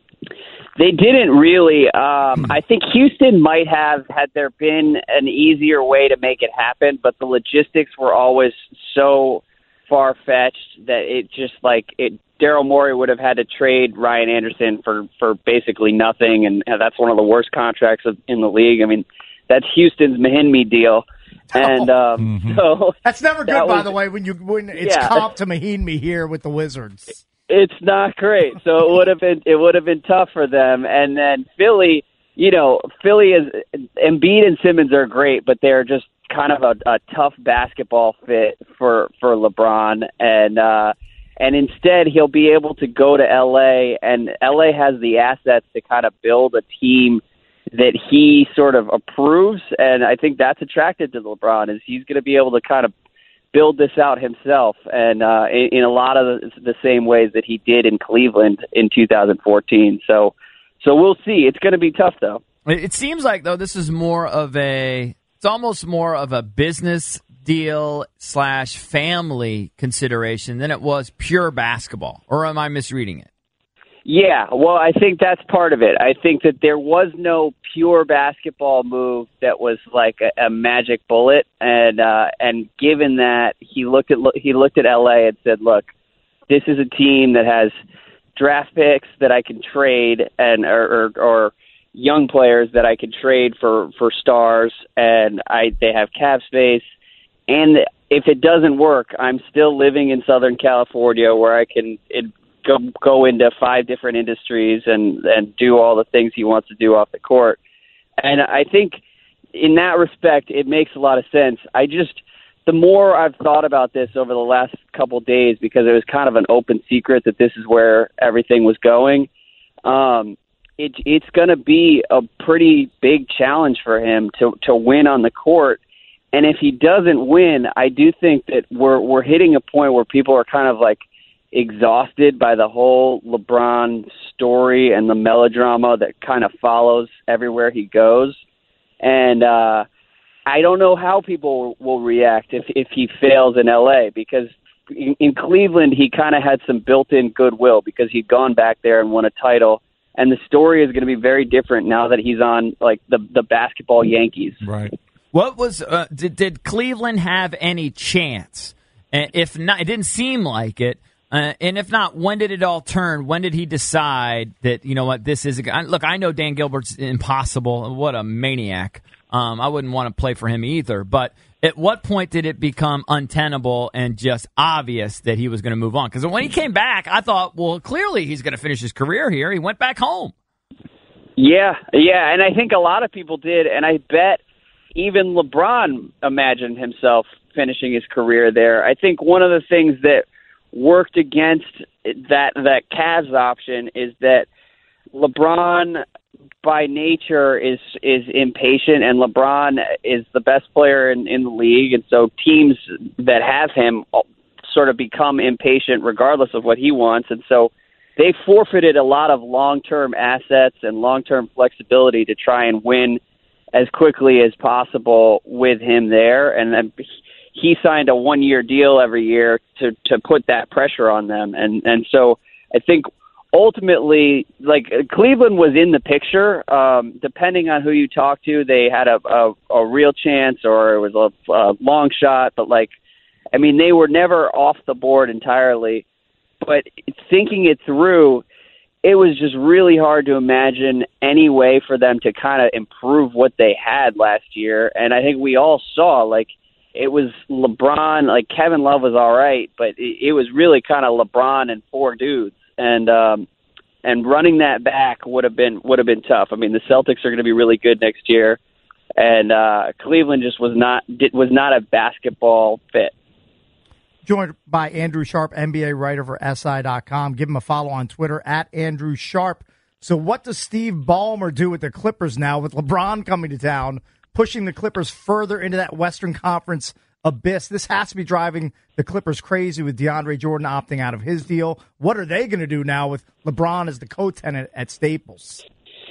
They didn't really. Um, I think Houston might have, had there been an easier way to make it happen, but the logistics were always so far-fetched that it just like it. Daryl Morey would have had to trade Ryan Anderson for, for basically nothing, and that's one of the worst contracts of, in the league. I mean, that's Houston's Mahinmi deal, and um, Mm-hmm. so That's never good, that by was- the way, when you when it's Yeah. comp to Mahinmi here with the Wizards. It's not great. So it would have been it would have been tough for them. And then Philly, you know, Philly is Embiid and Simmons are great, but they're just kind of a, a tough basketball fit for for LeBron. And uh, and instead he'll be able to go to L A, and L A has the assets to kind of build a team that he sort of approves. And I think that's attracted to LeBron is he's going to be able to kind of build this out himself, and uh, in, in a lot of the, the same ways that he did in Cleveland in two thousand fourteen. So, so we'll see. It's going to be tough, though. It seems like, though, this is more of a, it's almost more of a business deal slash family consideration than it was pure basketball. Or am I misreading it? Yeah, well, I think that's part of it. I think that there was no pure basketball move that was like a, a magic bullet, and uh, and given that he looked at he looked at L A and said, "Look, this is a team that has draft picks that I can trade, and or, or, or young players that I can trade for, for stars, and I they have cap space, and if it doesn't work, I'm still living in Southern California where I can." It, Go, go into five different industries and, and do all the things he wants to do off the court. And I think in that respect, it makes a lot of sense. I just, the more I've thought about this over the last couple of days, because it was kind of an open secret that this is where everything was going, um, it, it's going to be a pretty big challenge for him to, to win on the court. And if he doesn't win, I do think that we're, we're hitting a point where people are kind of like, exhausted by the whole LeBron story and the melodrama that kind of follows everywhere he goes. And uh, I don't know how people will react if, if he fails in L A, because in, in Cleveland, he kind of had some built-in goodwill because he'd gone back there and won a title. And the story is going to be very different now that he's on like the, the basketball Yankees. Right. What was, uh, did, did Cleveland have any chance? Uh, if not, it didn't seem like it. Uh, and if not, when did it all turn? When did he decide that, you know what, this is a – look, I know Dan Gilbert's impossible. What a maniac. Um, I wouldn't want to play for him either. But at what point did it become untenable and just obvious that he was going to move on? Because when he came back, I thought, well, clearly he's going to finish his career here. He went back home. Yeah, yeah, and I think a lot of people did. And I bet even LeBron imagined himself finishing his career there. I think one of the things that – worked against that that Cavs option is that LeBron by nature is is impatient, and LeBron is the best player in, in the league, and so teams that have him sort of become impatient regardless of what he wants, and so they forfeited a lot of long-term assets and long-term flexibility to try and win as quickly as possible with him there, and then he signed a one-year deal every year to, to put that pressure on them. And, and so I think ultimately, like, Cleveland was in the picture. Um, depending on who you talk to, they had a, a, a real chance or it was a, a long shot. But, like, I mean, they were never off the board entirely. But thinking it through, it was just really hard to imagine any way for them to kind of improve what they had last year. And I think we all saw, like, it was LeBron, like Kevin Love was all right, but it, it was really kind of LeBron and four dudes, and um, and running that back would have been would have been tough. I mean, the Celtics are going to be really good next year, and uh, Cleveland just was not did, was not a basketball fit. Joined by Andrew Sharp, N B A writer for S I dot com. Give him a follow on Twitter at Andrew Sharp. So, what does Steve Ballmer do with the Clippers now, with LeBron coming to town, pushing the Clippers further into that Western Conference abyss? This has to be driving the Clippers crazy with DeAndre Jordan opting out of his deal. What are they going to do now with LeBron as the co-tenant at Staples?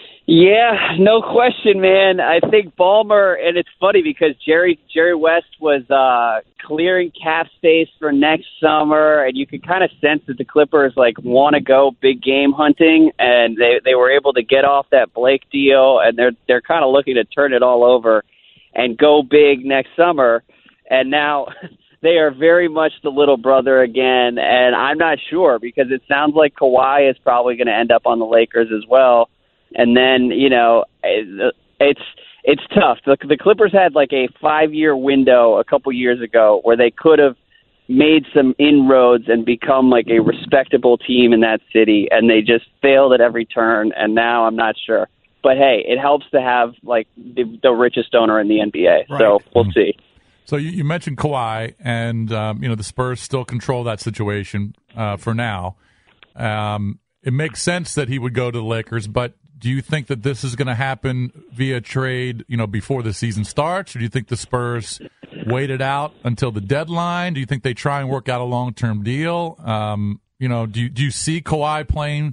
Yeah, no question, man. I think Ballmer, and it's funny because Jerry Jerry West was uh, clearing cap space for next summer, and you could kind of sense that the Clippers like want to go big game hunting, and they they were able to get off that Blake deal, and they're they're kind of looking to turn it all over and go big next summer, and now they are very much the little brother again, and I'm not sure because it sounds like Kawhi is probably going to end up on the Lakers as well. And then, you know, it's it's tough. The, the Clippers had like a five-year window a couple years ago where they could have made some inroads and become like a respectable team in that city, and they just failed at every turn, and now I'm not sure. But, hey, it helps to have like the, the richest owner in the N B A, right. So we'll see. So you, you mentioned Kawhi, and, um, you know, the Spurs still control that situation uh, for now. Um, it makes sense that he would go to the Lakers, but do you think that this is going to happen via trade, you know, before the season starts, or do you think the Spurs wait it out until the deadline? Do you think they try and work out a long-term deal? Um, you know, do you, do you see Kawhi playing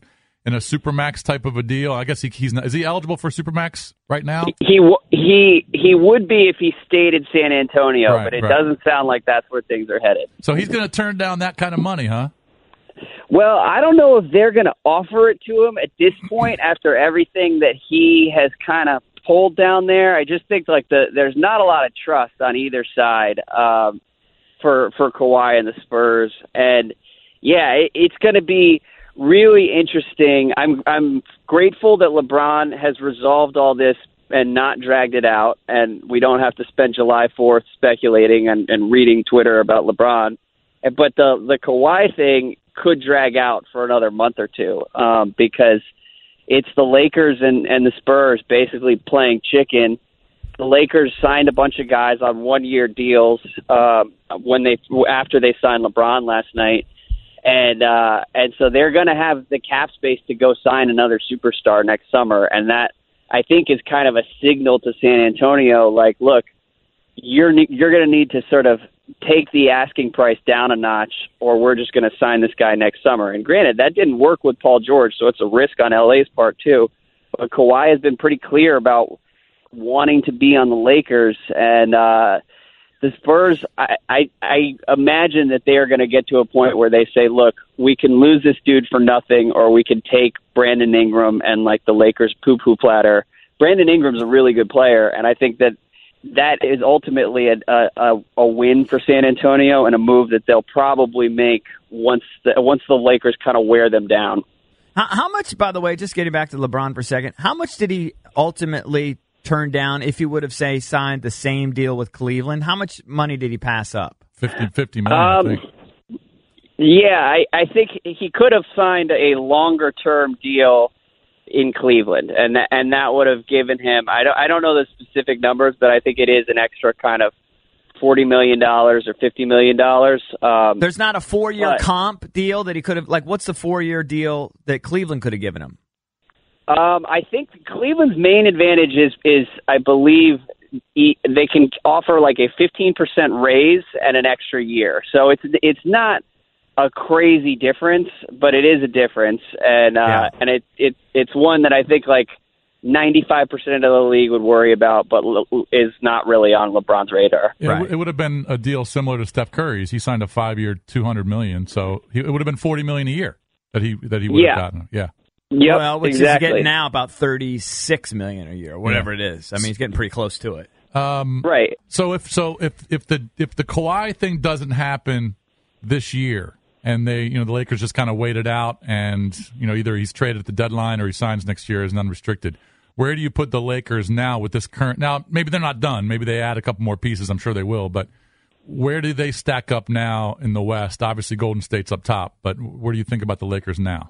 in a supermax type of a deal? I guess he, he's not. Is he eligible for supermax right now? He w- he he would be if he stayed in San Antonio, Right, but it right. doesn't sound like that's where things are headed. So he's going to turn down that kind of money, huh? Well, I don't know if they're going to offer it to him at this point after everything that he has kind of pulled down there. I just think like the there's not a lot of trust on either side um, for for Kawhi and the Spurs, and yeah, it, it's going to be really interesting. I'm I'm grateful that LeBron has resolved all this and not dragged it out, and we don't have to spend July fourth speculating and, and reading Twitter about LeBron. But the the Kawhi thing could drag out for another month or two um, because it's the Lakers and, and the Spurs basically playing chicken. The Lakers signed a bunch of guys on one-year deals um, when they after they signed LeBron last night, and uh, and so they're going to have the cap space to go sign another superstar next summer, and that I think is kind of a signal to San Antonio, like, look, you're you're going to need to sort of take the asking price down a notch, or we're just going to sign this guy next summer. And granted, that didn't work with Paul George, so it's a risk on L A's part too. But Kawhi has been pretty clear about wanting to be on the Lakers, and uh, the Spurs, I, I, I imagine that they are going to get to a point where they say, look, we can lose this dude for nothing, or we can take Brandon Ingram and like the Lakers poo-poo platter. Brandon Ingram's a really good player, and I think that that is ultimately a, a, a win for San Antonio and a move that they'll probably make once the, once the Lakers kind of wear them down. How, how much, by the way, just getting back to LeBron for a second, how much did he ultimately turn down if he would have, say, signed the same deal with Cleveland? How much money did he pass up? fifty, fifty million, um, I think. Yeah, I, I think he could have signed a longer-term deal in Cleveland, and that, and that would have given him, I don't, I don't know the specific numbers, but I think it is an extra kind of forty million dollars or fifty million dollars. Um, There's not a four-year but, comp deal that he could have, like, what's the four-year deal that Cleveland could have given him? Um, I think Cleveland's main advantage is, is I believe, e- they can offer like a fifteen percent raise and an extra year. So it's it's not a crazy difference, but it is a difference, and uh, Yeah. and it it it's one that I think like ninety-five percent of the league would worry about, but l- is not really on LeBron's radar. Yeah, it, w- it would have been a deal similar to Steph Curry's. He signed a five-year, two hundred million dollars, so he, it would have been forty million dollars a year that he that he would Yeah. have gotten. Yeah. Yep, well, which exactly. is getting now about thirty-six million dollars a year, whatever Yeah. it is. I mean, he's getting pretty close to it. Um, right. So if so if if the if the Kawhi thing doesn't happen this year, and they you know the Lakers just kind of wait it out, and you know either he's traded at the deadline or he signs next year as an unrestricted, where do you put the Lakers now with this current? Now maybe they're not done. Maybe they add a couple more pieces. I'm sure they will. But where do they stack up now in the West? Obviously, Golden State's up top. But where do you think about the Lakers now?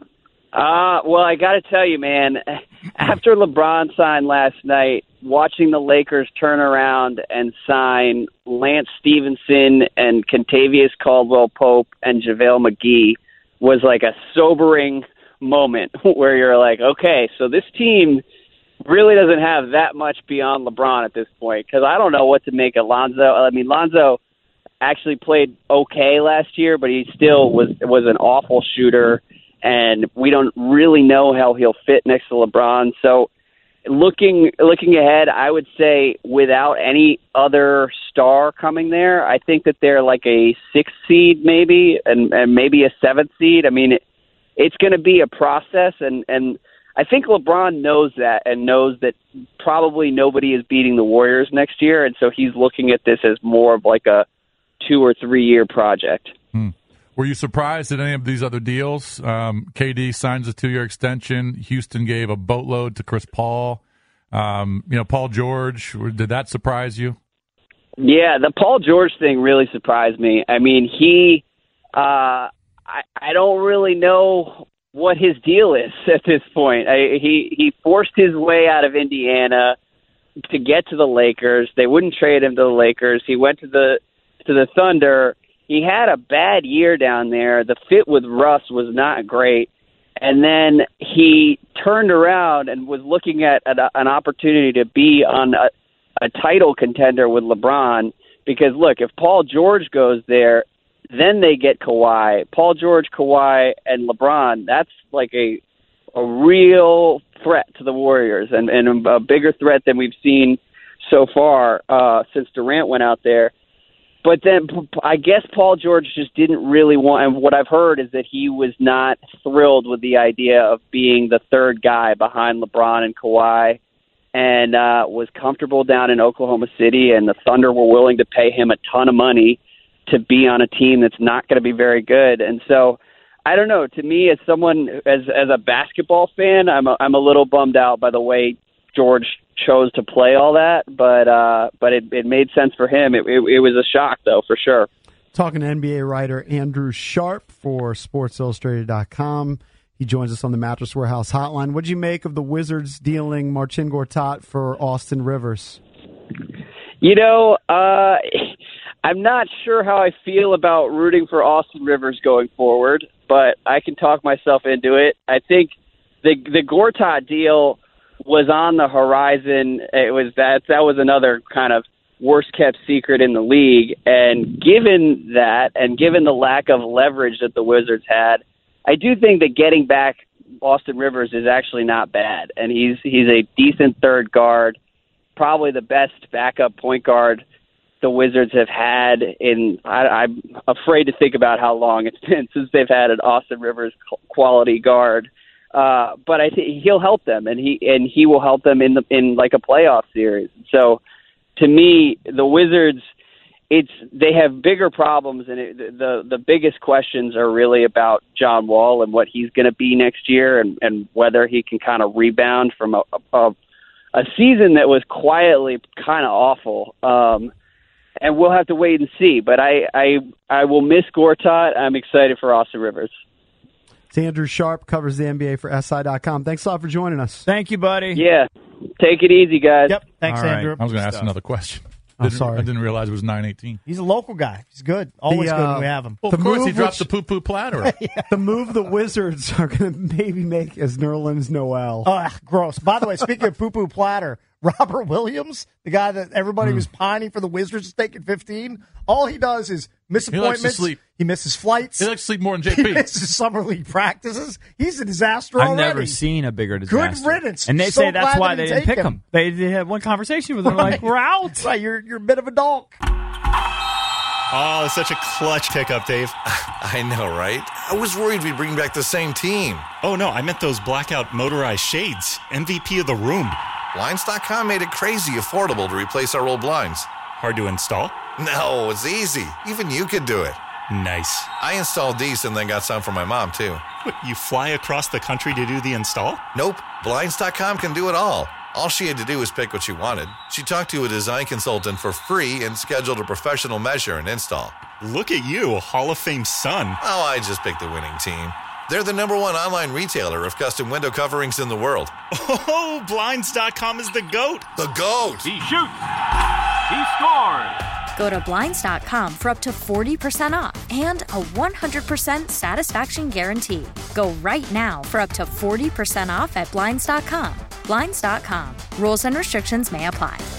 Uh, well, I got to tell you, man, after LeBron signed last night, watching the Lakers turn around and sign Lance Stevenson and Kentavious Caldwell-Pope and JaVale McGee was like a sobering moment where you're like, okay, so this team really doesn't have that much beyond LeBron at this point, because I don't know what to make of Lonzo. I mean, Lonzo actually played okay last year, but he still was was an awful shooter, and we don't really know how he'll fit next to LeBron. So looking looking ahead, I would say without any other star coming there, I think that they're like a sixth seed maybe, and, and maybe a seventh seed. I mean, it, it's going to be a process, and, and I think LeBron knows that and knows that probably nobody is beating the Warriors next year, and so he's looking at this as more of like a two- or three-year project. Hmm. Were you surprised at any of these other deals? Um, K D signs a two-year extension. Houston gave a boatload to Chris Paul. Um, you know, Paul George, did that surprise you? Yeah, the Paul George thing really surprised me. I mean, he, uh, I, I don't really know what his deal is at this point. I, he he forced his way out of Indiana to get to the Lakers. They wouldn't trade him to the Lakers. He went to the to the Thunder. He had a bad year down there. The fit with Russ was not great. And then he turned around and was looking at an, an opportunity to be on a, a title contender with LeBron. Because, look, if Paul George goes there, then they get Kawhi. Paul George, Kawhi, and LeBron, that's like a a real threat to the Warriors and, and a bigger threat than we've seen so far uh, since Durant went out there. But then I guess Paul George just didn't really want, and what I've heard is that he was not thrilled with the idea of being the third guy behind LeBron and Kawhi, and uh, was comfortable down in Oklahoma City, and the Thunder were willing to pay him a ton of money to be on a team that's not going to be very good. And so I don't know. To me, as someone, as as a basketball fan, I'm a, I'm a little bummed out by the way George chose to play all that, but uh, but it, it made sense for him. It, it, it was a shock, though, for sure. Talking to N B A writer Andrew Sharp for Sports Illustrated dot com. He joins us on the Mattress Warehouse hotline. What did you make of the Wizards dealing Marcin Gortat for Austin Rivers? You know, uh, I'm not sure how I feel about rooting for Austin Rivers going forward, but I can talk myself into it. I think the the Gortat deal was on the horizon. It was that that was another kind of worst kept secret in the league. And given that, and given the lack of leverage that the Wizards had, I do think that getting back Austin Rivers is actually not bad. And he's he's a decent third guard, probably the best backup point guard the Wizards have had in, I, I'm afraid to think about how long it's been since they've had an Austin Rivers quality guard. Uh, but I think he'll help them, and he and he will help them in the in like a playoff series. So, to me, the Wizards, it's they have bigger problems, and it, the the biggest questions are really about John Wall and what he's going to be next year, and, and whether he can kind of rebound from a a, a season that was quietly kind of awful. Um, and we'll have to wait and see. But I I I will miss Gortat. I'm excited for Austin Rivers. It's Andrew Sharp, covers the N B A for S I dot com. Thanks a lot for joining us. Thank you, buddy. Yeah. Take it easy, guys. Yep. Thanks, All right. Andrew. I was going to ask another question. I'm Didn't- sorry. I didn't realize it was nine eighteen. He's a local guy. He's good. Always The, good uh, when we have him. Well, The of course, he move dropped which- the poo-poo platter. The move the Wizards are going to maybe make as Nerlens Noel. Ugh, gross. By the way, speaking of poo-poo platter, Robert Williams, the guy that everybody Hmm. was pining for the Wizards to take at fifteen, all he does is miss He likes to appointments. sleep. He misses flights. He likes to sleep more than J He P. misses summer league practices. He's a disaster I've already. never seen a bigger disaster. Good riddance. And they So say that's glad why they they didn't didn't take pick him. him. They, they had one conversation with him, like, we're out. Right, you're, you're a bit of a donk. Oh, such a clutch pickup, Dave. I know, right? I was worried we'd bring back the same team. Oh, no, I meant those blackout motorized shades. M V P of the room. Blinds dot com made it crazy affordable to replace our old blinds. Hard to install? No, it's easy. Even you could do it. Nice. I installed these and then got some for my mom, too. What, you fly across the country to do the install? Nope. Blinds dot com can do it all. All she had to do was pick what she wanted. She talked to a design consultant for free and scheduled a professional measure and install. Look at you, a Hall of Fame son. Oh, I just picked the winning team. They're the number one online retailer of custom window coverings in the world. Oh, Blinds dot com is the GOAT. The GOAT! He shoots. He scores. Go to Blinds dot com for up to forty percent off and a one hundred percent satisfaction guarantee. Go right now for up to forty percent off at Blinds dot com. Blinds dot com. Rules and restrictions may apply.